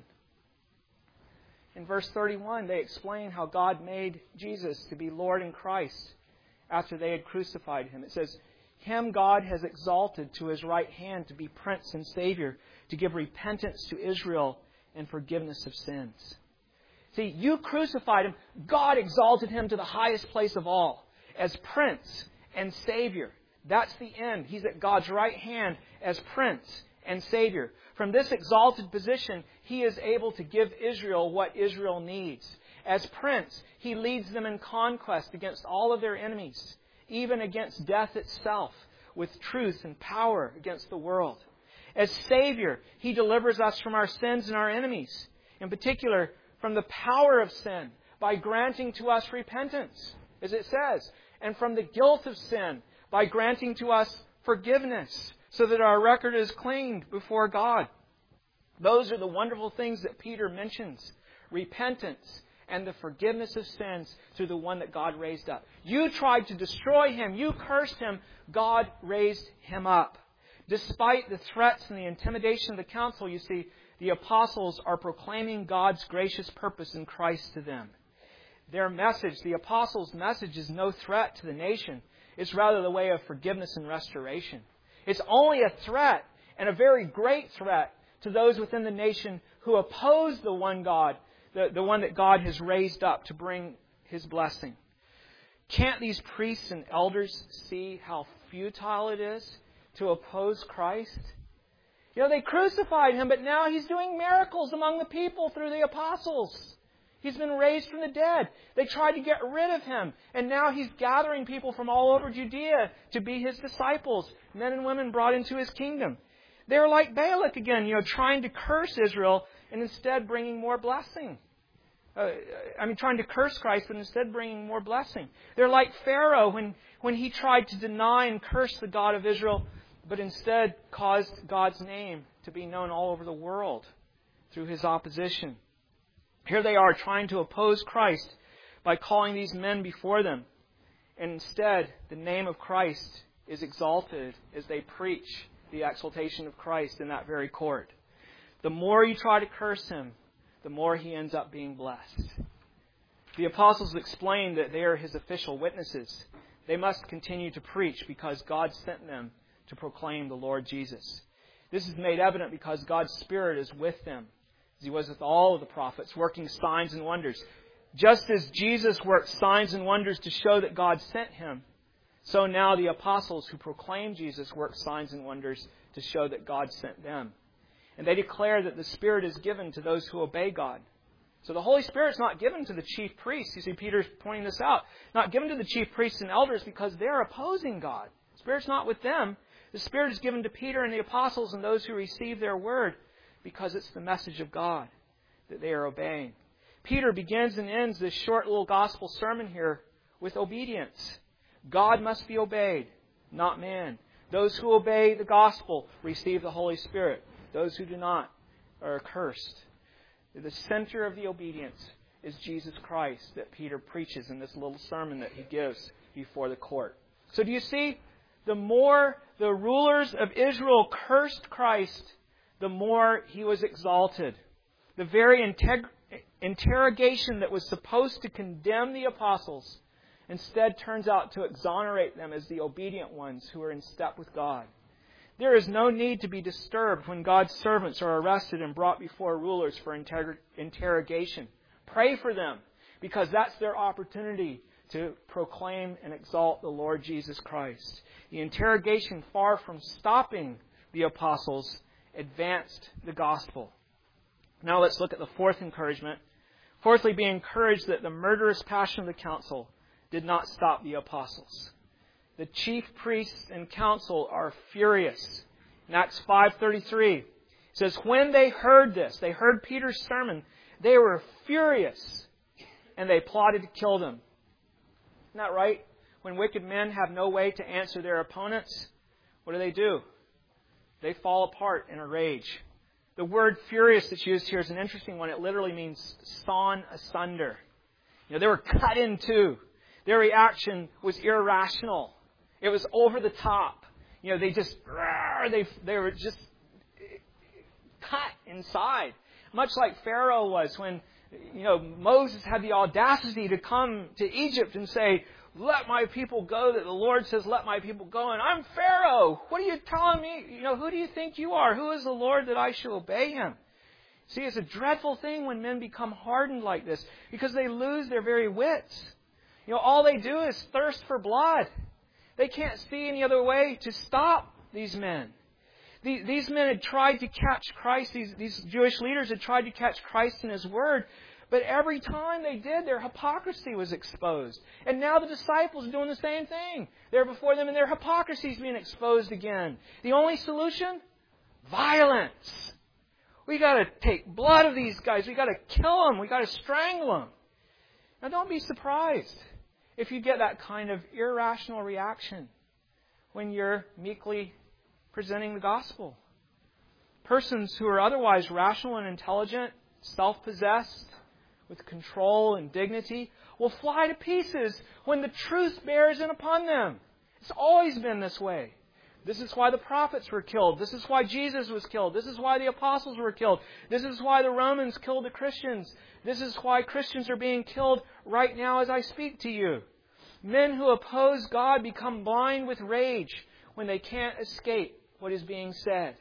In verse thirty-one, they explain how God made Jesus to be Lord and Christ after they had crucified him. It says, him God has exalted to his right hand to be Prince and Savior, to give repentance to Israel and forgiveness of sins. See, you crucified him. God exalted him to the highest place of all as Prince and Savior. That's the end. He's at God's right hand as Prince and Savior. From this exalted position, he is able to give Israel what Israel needs. As Prince, he leads them in conquest against all of their enemies, even against death itself, with truth and power against the world. As Savior, he delivers us from our sins and our enemies, in particular from the power of sin, by granting to us repentance, as it says, and from the guilt of sin, by granting to us forgiveness, so that our record is clean before God. Those are the wonderful things that Peter mentions. Repentance and the forgiveness of sins through the one that God raised up. You tried to destroy him. You cursed him. God raised him up. Despite the threats and the intimidation of the council, you see, the apostles are proclaiming God's gracious purpose in Christ to them. Their message, the apostles' message, is no threat to the nation. It's rather the way of forgiveness and restoration. It's only a threat, and a very great threat, to those within the nation who oppose the one God, the, the one that God has raised up to bring His blessing. Can't these priests and elders see how futile it is to oppose Christ? You know, they crucified Him, but now He's doing miracles among the people through the apostles. He's been raised from the dead. They tried to get rid of Him, and now He's gathering people from all over Judea to be His disciples, men and women brought into His kingdom. They're like Balak again, you know, trying to curse Israel and instead bringing more blessing. Uh, I mean, trying to curse Christ, but instead bringing more blessing. They're like Pharaoh when, when he tried to deny and curse the God of Israel, but instead caused God's name to be known all over the world through his opposition. Here they are trying to oppose Christ by calling these men before them. And instead, the name of Christ is exalted as they preach the exaltation of Christ in that very court. The more you try to curse Him, the more He ends up being blessed. The apostles explained that they are His official witnesses. They must continue to preach because God sent them to proclaim the Lord Jesus. This is made evident because God's Spirit is with them, as He was with all of the prophets, working signs and wonders. Just as Jesus worked signs and wonders to show that God sent Him, so now the apostles who proclaim Jesus work signs and wonders to show that God sent them. And they declare that the Spirit is given to those who obey God. So the Holy Spirit's not given to the chief priests. You see, Peter's pointing this out. Not given to the chief priests and elders because they're opposing God. The Spirit's not with them. The Spirit is given to Peter and the apostles and those who receive their word because it's the message of God that they are obeying. Peter begins and ends this short little gospel sermon here with obedience. God must be obeyed, not man. Those who obey the gospel receive the Holy Spirit. Those who do not are accursed. The center of the obedience is Jesus Christ that Peter preaches in this little sermon that he gives before the court. So do you see? The more the rulers of Israel cursed Christ, the more He was exalted. The very integ- interrogation that was supposed to condemn the apostles instead turns out to exonerate them as the obedient ones who are in step with God. There is no need to be disturbed when God's servants are arrested and brought before rulers for inter- interrogation. Pray for them, because that's their opportunity to proclaim and exalt the Lord Jesus Christ. The interrogation, far from stopping the apostles, advanced the gospel. Now let's look at the fourth encouragement. Fourthly, be encouraged that the murderous passion of the council did not stop the apostles. The chief priests and council are furious. In Acts five thirty-three, it says, when they heard this, they heard Peter's sermon, they were furious, and they plotted to kill them. Isn't that right? When wicked men have no way to answer their opponents, what do they do? They fall apart in a rage. The word furious that's used here is an interesting one. It literally means sawn asunder. You know, they were cut in two. Their reaction was irrational. It was over the top. You know, they just, they, they were just cut inside. Much like Pharaoh was when, you know, Moses had the audacity to come to Egypt and say, let my people go, that the Lord says, let my people go. And I'm Pharaoh. What are you telling me? You know, who do you think you are? Who is the Lord that I shall obey Him? See, it's a dreadful thing when men become hardened like this because they lose their very wits. You know, all they do is thirst for blood. They can't see any other way to stop these men. These men had tried to catch Christ. These, these Jewish leaders had tried to catch Christ in His Word. But every time they did, their hypocrisy was exposed. And now the disciples are doing the same thing. They're before them and their hypocrisy is being exposed again. The only solution? Violence. We got to take blood of these guys. We got to kill them. We got to strangle them. Now don't be surprised if you get that kind of irrational reaction when you're meekly presenting the gospel. Persons who are otherwise rational and intelligent, self-possessed, with control and dignity, will fly to pieces when the truth bears in upon them. It's always been this way. This is why the prophets were killed. This is why Jesus was killed. This is why the apostles were killed. This is why the Romans killed the Christians. This is why Christians are being killed right now as I speak to you. Men who oppose God become blind with rage when they can't escape what is being said.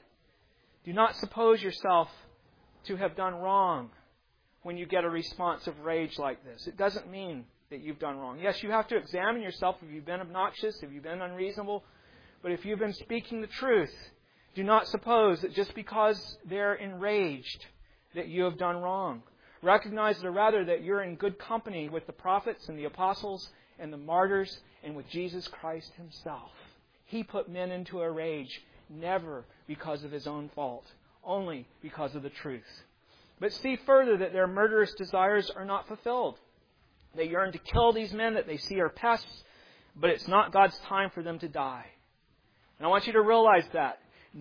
Do not suppose yourself to have done wrong when you get a response of rage like this. It doesn't mean that you've done wrong. Yes, you have to examine yourself. Have you been obnoxious? Have you been unreasonable? But if you've been speaking the truth, do not suppose that just because they're enraged that you have done wrong. Recognize that rather that you're in good company with the prophets and the apostles and the martyrs and with Jesus Christ Himself. He put men into a rage, never because of His own fault, only because of the truth. But see further that their murderous desires are not fulfilled. They yearn to kill these men that they see are pests, but it's not God's time for them to die. And I want you to realize that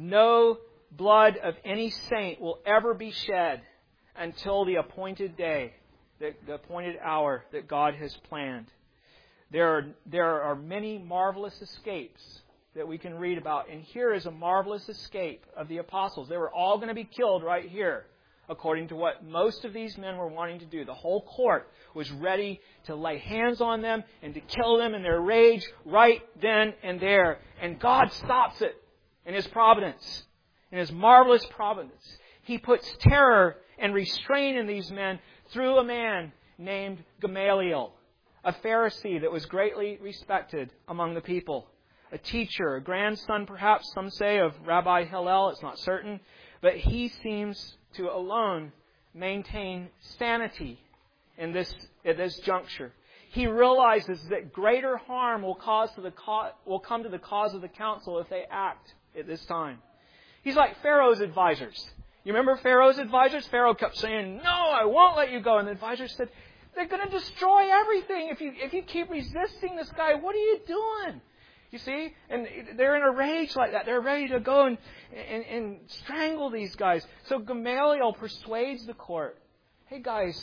no blood of any saint will ever be shed until the appointed day, the, the appointed hour that God has planned. There are, there are many marvelous escapes that we can read about. And here is a marvelous escape of the apostles. They were all going to be killed right here, according to what most of these men were wanting to do. The whole court was ready to lay hands on them and to kill them in their rage right then and there. And God stops it in His providence, in His marvelous providence. He puts terror and restraint in these men through a man named Gamaliel, a Pharisee that was greatly respected among the people. A teacher, a grandson perhaps, some say, of Rabbi Hillel. It's not certain. But he seems to alone maintain sanity in this, at this juncture. He realizes that greater harm will, cause to the, will come to the cause of the council if they act at this time. He's like Pharaoh's advisors. You remember Pharaoh's advisors? Pharaoh kept saying, "No, I won't let you go." And the advisors said, "They're going to destroy everything. If you, if you keep resisting this guy, what are you doing?" You see? And they're in a rage like that. They're ready to go and, and, and strangle these guys. So Gamaliel persuades the court, "Hey guys,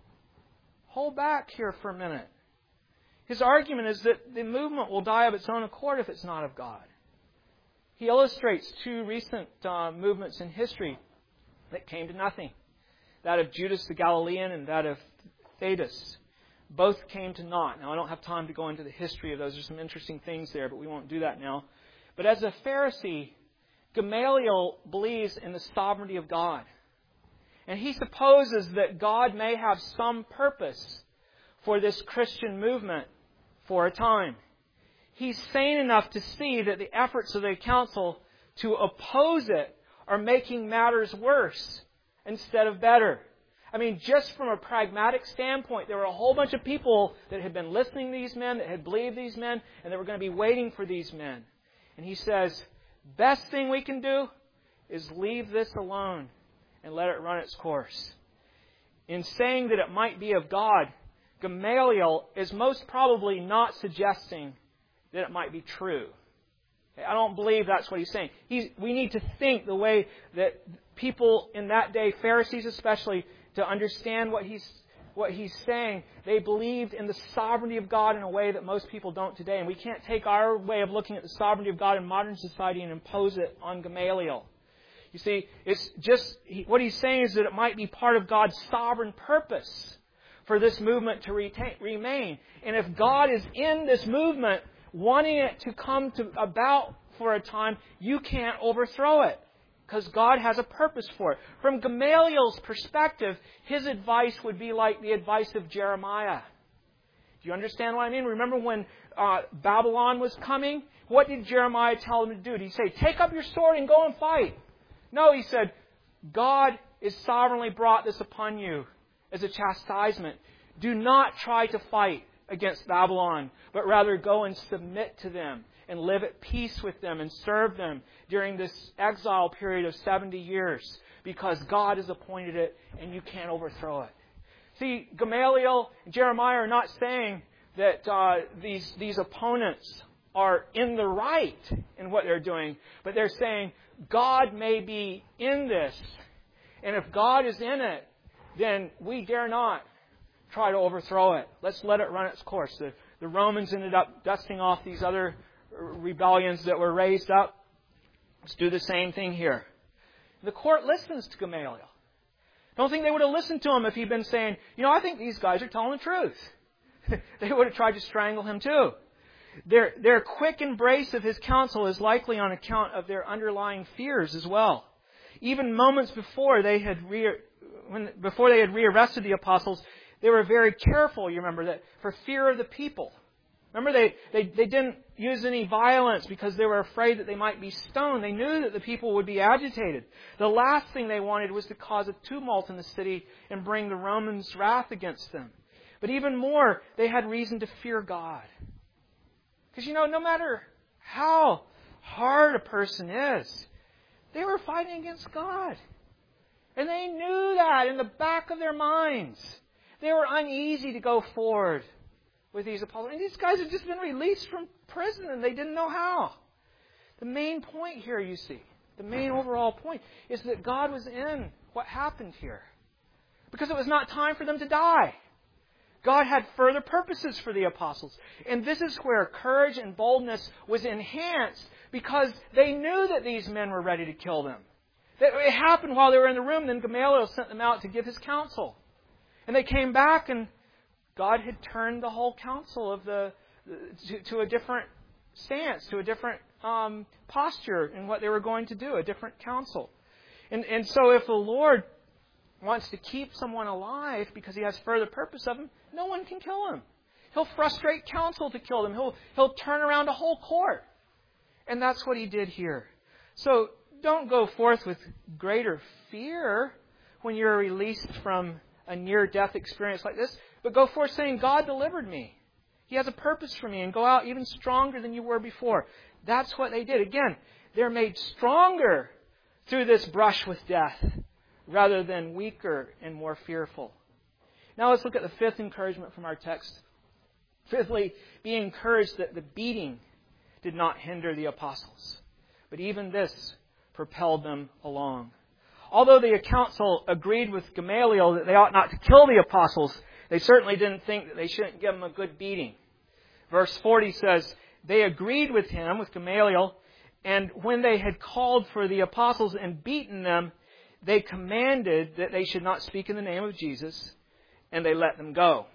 hold back here for a minute." His argument is that the movement will die of its own accord if it's not of God. He illustrates two recent uh, movements in history that came to nothing. That of Judas the Galilean and that of Thaddeus. Both came to naught. Now, I don't have time to go into the history of those. There's some interesting things there, but we won't do that now. But as a Pharisee, Gamaliel believes in the sovereignty of God. And he supposes that God may have some purpose for this Christian movement for a time. He's sane enough to see that the efforts of the council to oppose it are making matters worse instead of better. I mean, just from a pragmatic standpoint, there were a whole bunch of people that had been listening to these men, that had believed these men, and that were going to be waiting for these men. And he says, best thing we can do is leave this alone and let it run its course. In saying that it might be of God, Gamaliel is most probably not suggesting that it might be true. I don't believe that's what he's saying. He's, we need to think the way that people in that day, Pharisees especially, to understand what he's what he's saying, they believed in the sovereignty of God in a way that most people don't today. And we can't take our way of looking at the sovereignty of God in modern society and impose it on Gamaliel. You see, it's just he, what he's saying is that it might be part of God's sovereign purpose for this movement to retain, remain. And if God is in this movement, wanting it to come to about for a time, you can't overthrow it, because God has a purpose for it. From Gamaliel's perspective, his advice would be like the advice of Jeremiah. Do you understand what I mean? Remember when uh, Babylon was coming? What did Jeremiah tell him to do? Did he say, take up your sword and go and fight? No, he said, God has sovereignly brought this upon you as a chastisement. Do not try to fight against Babylon, but rather go and submit to them and live at peace with them and serve them during this exile period of seventy years, because God has appointed it and you can't overthrow it. See, Gamaliel and Jeremiah are not saying that uh, these, these opponents are in the right in what they're doing, but they're saying God may be in this, and if God is in it, then we dare not try to overthrow it. Let's let it run its course. The, the Romans ended up dusting off these other rebellions that were raised up Let's do the same thing here. The court listens to Gamaliel. Don't think they would have listened to him if he'd been saying, you know, I think these guys are telling the truth. They would have tried to strangle him too. Their, their quick embrace of his counsel is likely on account of their underlying fears as well. Even moments before they had re, when, before they had rearrested the apostles, they were very careful, you remember, that for fear of the people. Remember, they, they, they didn't use any violence because they were afraid that they might be stoned. They knew that the people would be agitated. The last thing they wanted was to cause a tumult in the city and bring the Romans' wrath against them. But even more, they had reason to fear God. Because, you know, no matter how hard a person is, they were fighting against God. And they knew that in the back of their minds. They were uneasy to go forward with these apostles. And these guys had just been released from prison and they didn't know how. The main point here, you see, the main overall point is that God was in what happened here. Because it was not time for them to die. God had further purposes for the apostles. And this is where courage and boldness was enhanced because they knew that these men were ready to kill them. It happened while they were in the room. Then Gamaliel sent them out to give his counsel. And they came back and God had turned the whole council of the to, to a different stance, to a different um, posture in what they were going to do, a different council. And, and so if the Lord wants to keep someone alive because He has further purpose of them, no one can kill him. He'll frustrate counsel to kill them. He'll, he'll turn around a whole court. And that's what He did here. So don't go forth with greater fear when you're released from a near-death experience like this, but go forth saying, God delivered me. He has a purpose for me, and go out even stronger than you were before. That's what they did. Again, they're made stronger through this brush with death rather than weaker and more fearful. Now let's look at the fifth encouragement from our text. Fifthly, be encouraged that the beating did not hinder the apostles, but even this propelled them along. Although the council agreed with Gamaliel that they ought not to kill the apostles, they certainly didn't think that they shouldn't give them a good beating. Verse forty says, they agreed with him, with Gamaliel, and when they had called for the apostles and beaten them, they commanded that they should not speak in the name of Jesus, and they let them go.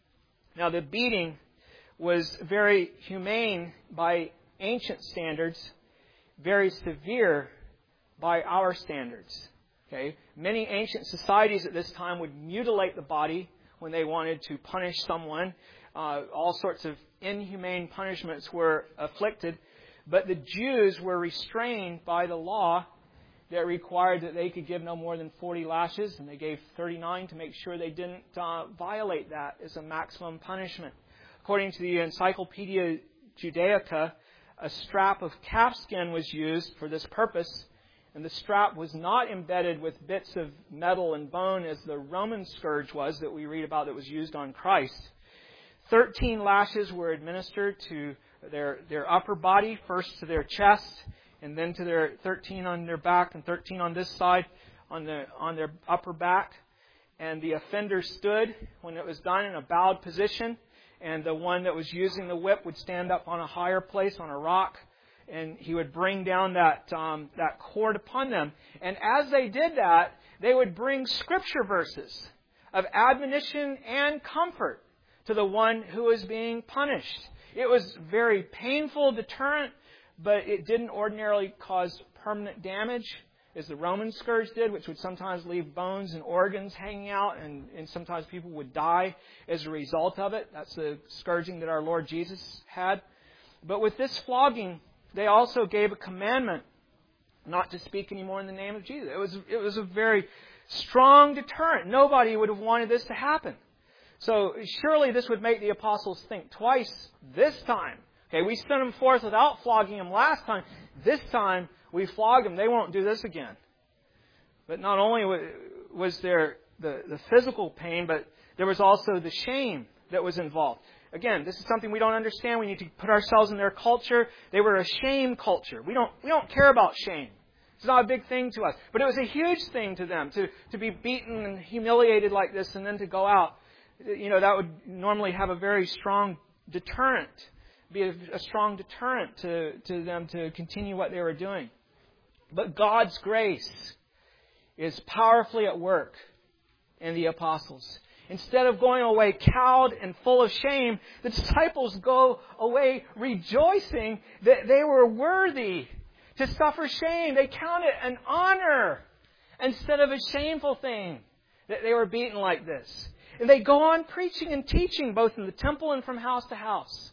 Now the beating was very humane by ancient standards, very severe by our standards. Okay? Many ancient societies at this time would mutilate the body when they wanted to punish someone. Uh, all sorts of inhumane punishments were afflicted. But the Jews were restrained by the law that required that they could give no more than forty lashes, and they gave thirty-nine to make sure they didn't uh, violate that as a maximum punishment. According to the Encyclopedia Judaica, a strap of calfskin was used for this purpose, and the strap was not embedded with bits of metal and bone as the Roman scourge was that we read about that was used on Christ. Thirteen lashes were administered to their, their upper body, first to their chest, and then to their thirteen on their back and thirteen on this side on the on their upper back. And the offender stood when it was done in a bowed position, and the one that was using the whip would stand up on a higher place, on a rock, and he would bring down that um, that cord upon them. And as they did that, they would bring scripture verses of admonition and comfort to the one who was being punished. It was very painful deterrent, but it didn't ordinarily cause permanent damage, as the Roman scourge did, which would sometimes leave bones and organs hanging out, and, and sometimes people would die as a result of it. That's the scourging that our Lord Jesus had. But with this flogging, they also gave a commandment not to speak anymore in the name of Jesus. It was, it was a very strong deterrent. Nobody would have wanted this to happen. So surely this would make the apostles think twice this time. Okay, we sent them forth without flogging them last time. This time we flogged them. They won't do this again. But not only was there the, the physical pain, but there was also the shame that was involved. Again, this is something we don't understand. We need to put ourselves in their culture. They were a shame culture. We don't we don't care about shame. It's not a big thing to us. But it was a huge thing to them to, to be beaten and humiliated like this and then to go out. You know, that would normally have a very strong deterrent, be a, a strong deterrent to, to them to continue what they were doing. But God's grace is powerfully at work in the apostles. Instead of going away cowed and full of shame, the disciples go away rejoicing that they were worthy to suffer shame. They count it an honor instead of a shameful thing that they were beaten like this. And they go on preaching and teaching both in the temple and from house to house.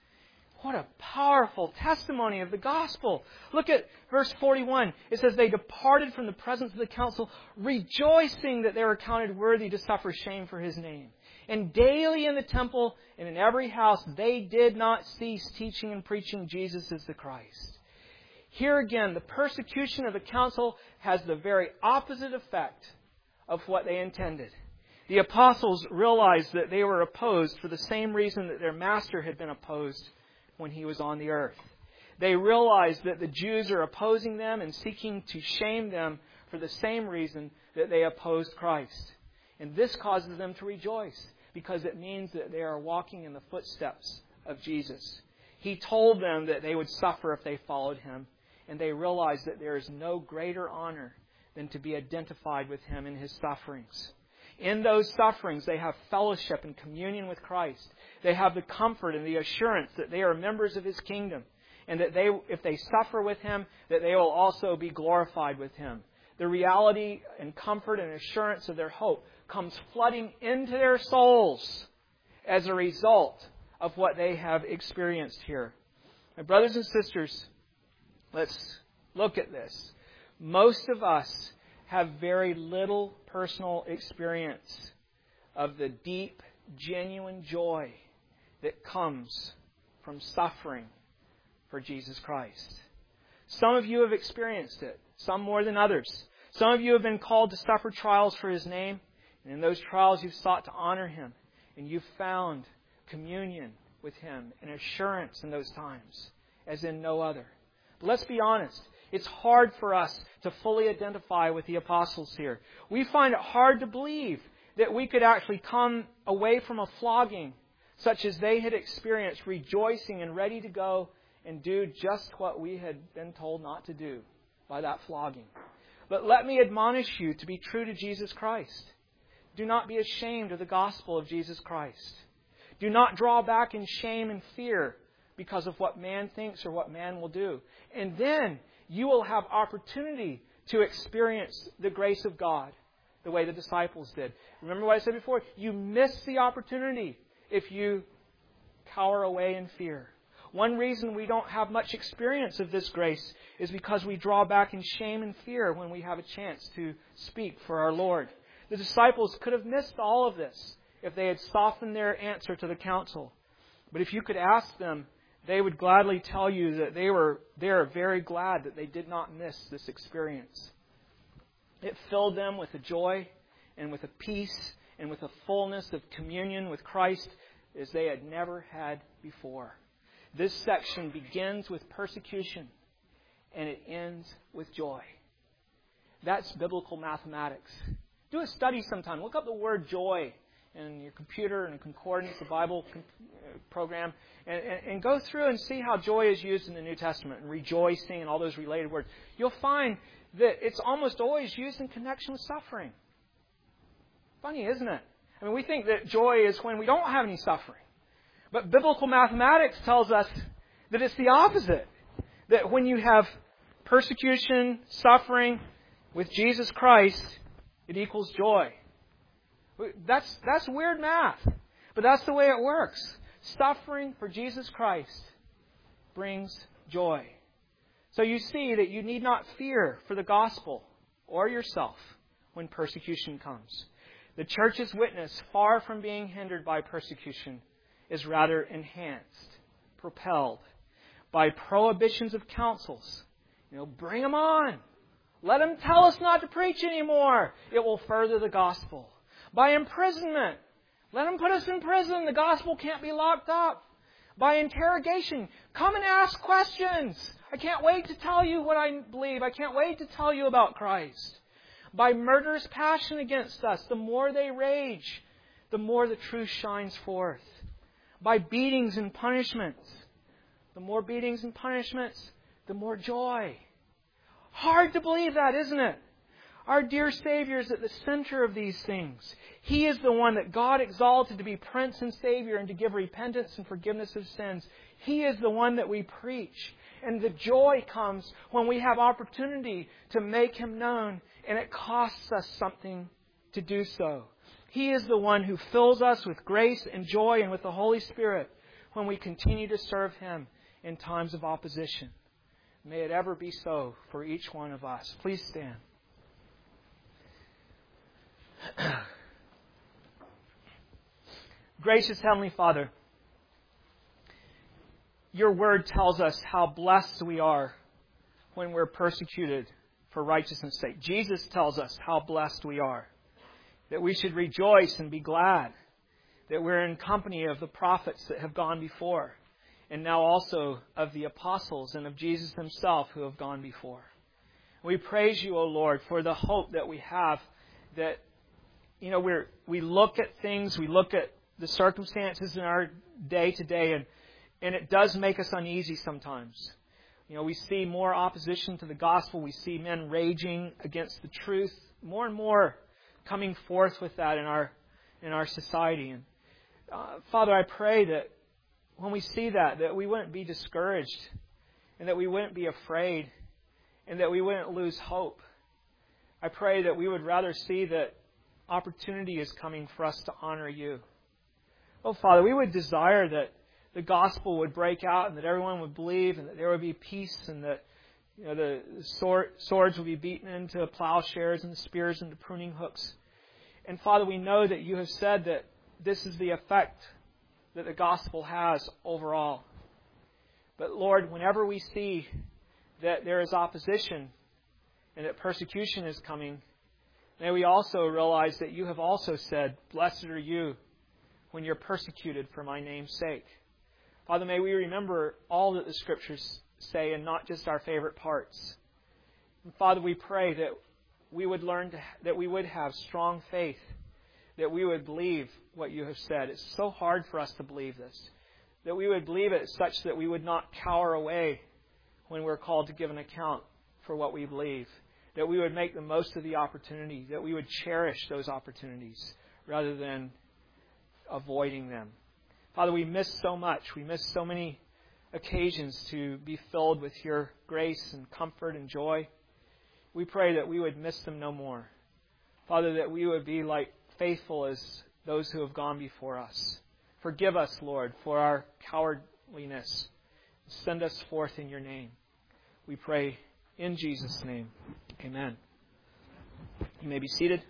What a powerful testimony of the gospel. Look at verse forty-one. It says, they departed from the presence of the council, rejoicing that they were counted worthy to suffer shame for His name. And daily in the temple and in every house, they did not cease teaching and preaching Jesus as the Christ. Here again, the persecution of the council has the very opposite effect of what they intended. The apostles realized that they were opposed for the same reason that their master had been opposed when He was on the earth. They realized that the Jews are opposing them and seeking to shame them for the same reason that they opposed Christ. And this causes them to rejoice because it means that they are walking in the footsteps of Jesus. He told them that they would suffer if they followed Him, and they realized that there is no greater honor than to be identified with Him in His sufferings. In those sufferings, they have fellowship and communion with Christ. They have the comfort and the assurance that they are members of His kingdom, and that they, if they suffer with Him, that they will also be glorified with Him. The reality and comfort and assurance of their hope comes flooding into their souls as a result of what they have experienced here. My brothers and sisters, let's look at this. Most of us have very little personal experience of the deep, genuine joy that comes from suffering for Jesus Christ. Some of you have experienced it, some more than others. Some of you have been called to suffer trials for His name, and in those trials you've sought to honor Him, and you've found communion with Him and assurance in those times, as in no other. But let's be honest. It's hard for us to fully identify with the apostles here. We find it hard to believe that we could actually come away from a flogging such as they had experienced, rejoicing and ready to go and do just what we had been told not to do by that flogging. But let me admonish you to be true to Jesus Christ. Do not be ashamed of the gospel of Jesus Christ. Do not draw back in shame and fear because of what man thinks or what man will do. And then you will have opportunity to experience the grace of God the way the disciples did. Remember what I said before? You miss the opportunity if you cower away in fear. One reason we don't have much experience of this grace is because we draw back in shame and fear when we have a chance to speak for our Lord. The disciples could have missed all of this if they had softened their answer to the council. But if you could ask them, they would gladly tell you that they were they are very glad that they did not miss this experience. It filled them with a joy and with a peace and with a fullness of communion with Christ as they had never had before. This section begins with persecution and it ends with joy. That's biblical mathematics. Do a study sometime. Look up the word joy in your computer and concordance, the Bible program, and, and, and go through and see how joy is used in the New Testament, and rejoicing and all those related words. You'll find that it's almost always used in connection with suffering. Funny, isn't it? I mean, we think that joy is when we don't have any suffering. But biblical mathematics tells us that it's the opposite. That when you have persecution, suffering with Jesus Christ, it equals joy. That's that's weird math, but that's the way it works. Suffering for Jesus Christ brings joy. So you see that you need not fear for the gospel or yourself when persecution comes. The church's witness, far from being hindered by persecution, is rather enhanced, propelled by prohibitions of councils. You know, bring them on. Let them tell us not to preach anymore. It will further the gospel. By imprisonment. Let them put us in prison. The gospel can't be locked up. By interrogation. Come and ask questions. I can't wait to tell you what I believe. I can't wait to tell you about Christ. By murderous passion against us. The more they rage, the more the truth shines forth. By beatings and punishments. The more beatings and punishments, the more joy. Hard to believe that, isn't it? Our dear Savior is at the center of these things. He is the one that God exalted to be Prince and Savior and to give repentance and forgiveness of sins. He is the one that we preach. And the joy comes when we have opportunity to make Him known, and it costs us something to do so. He is the one who fills us with grace and joy and with the Holy Spirit when we continue to serve Him in times of opposition. May it ever be so for each one of us. Please stand. Gracious Heavenly Father, Your Word tells us how blessed we are when we're persecuted for righteousness' sake. Jesus tells us how blessed we are, that we should rejoice and be glad, that we're in company of the prophets that have gone before, and now also of the apostles and of Jesus Himself who have gone before. We praise You, O Lord, for the hope that we have, that You know, we're, we look at things, we look at the circumstances in our day to day, and, and it does make us uneasy sometimes. You know, we see more opposition to the gospel. We see men raging against the truth. More and more coming forth with that in our in our society. And uh, Father, I pray that when we see that, that we wouldn't be discouraged, and that we wouldn't be afraid, and that we wouldn't lose hope. I pray that we would rather see that opportunity is coming for us to honor You. Oh, Father, we would desire that the gospel would break out and that everyone would believe and that there would be peace and that you know, the sword, swords would be beaten into plowshares and the spears into pruning hooks. And Father, we know that You have said that this is the effect that the gospel has overall. But Lord, whenever we see that there is opposition and that persecution is coming, may we also realize that You have also said, blessed are you when you're persecuted for My name's sake. Father, may we remember all that the Scriptures say and not just our favorite parts. And Father, we pray that we would learn to, that we would have strong faith, that we would believe what You have said. It's so hard for us to believe this. That we would believe it such that we would not cower away when we're called to give an account for what we believe. That we would make the most of the opportunity, that we would cherish those opportunities rather than avoiding them. Father, we miss so much. We miss so many occasions to be filled with Your grace and comfort and joy. We pray that we would miss them no more. Father, that we would be like faithful as those who have gone before us. Forgive us, Lord, for our cowardliness. Send us forth in Your name. We pray in Jesus' name. Amen. You may be seated.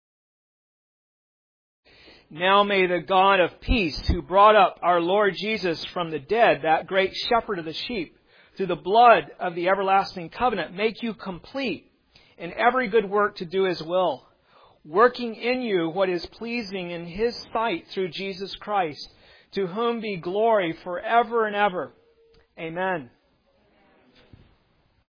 Now may the God of peace, who brought up our Lord Jesus from the dead, that great shepherd of the sheep, through the blood of the everlasting covenant, make you complete in every good work to do His will, working in you what is pleasing in His sight through Jesus Christ, to whom be glory forever and ever. Amen.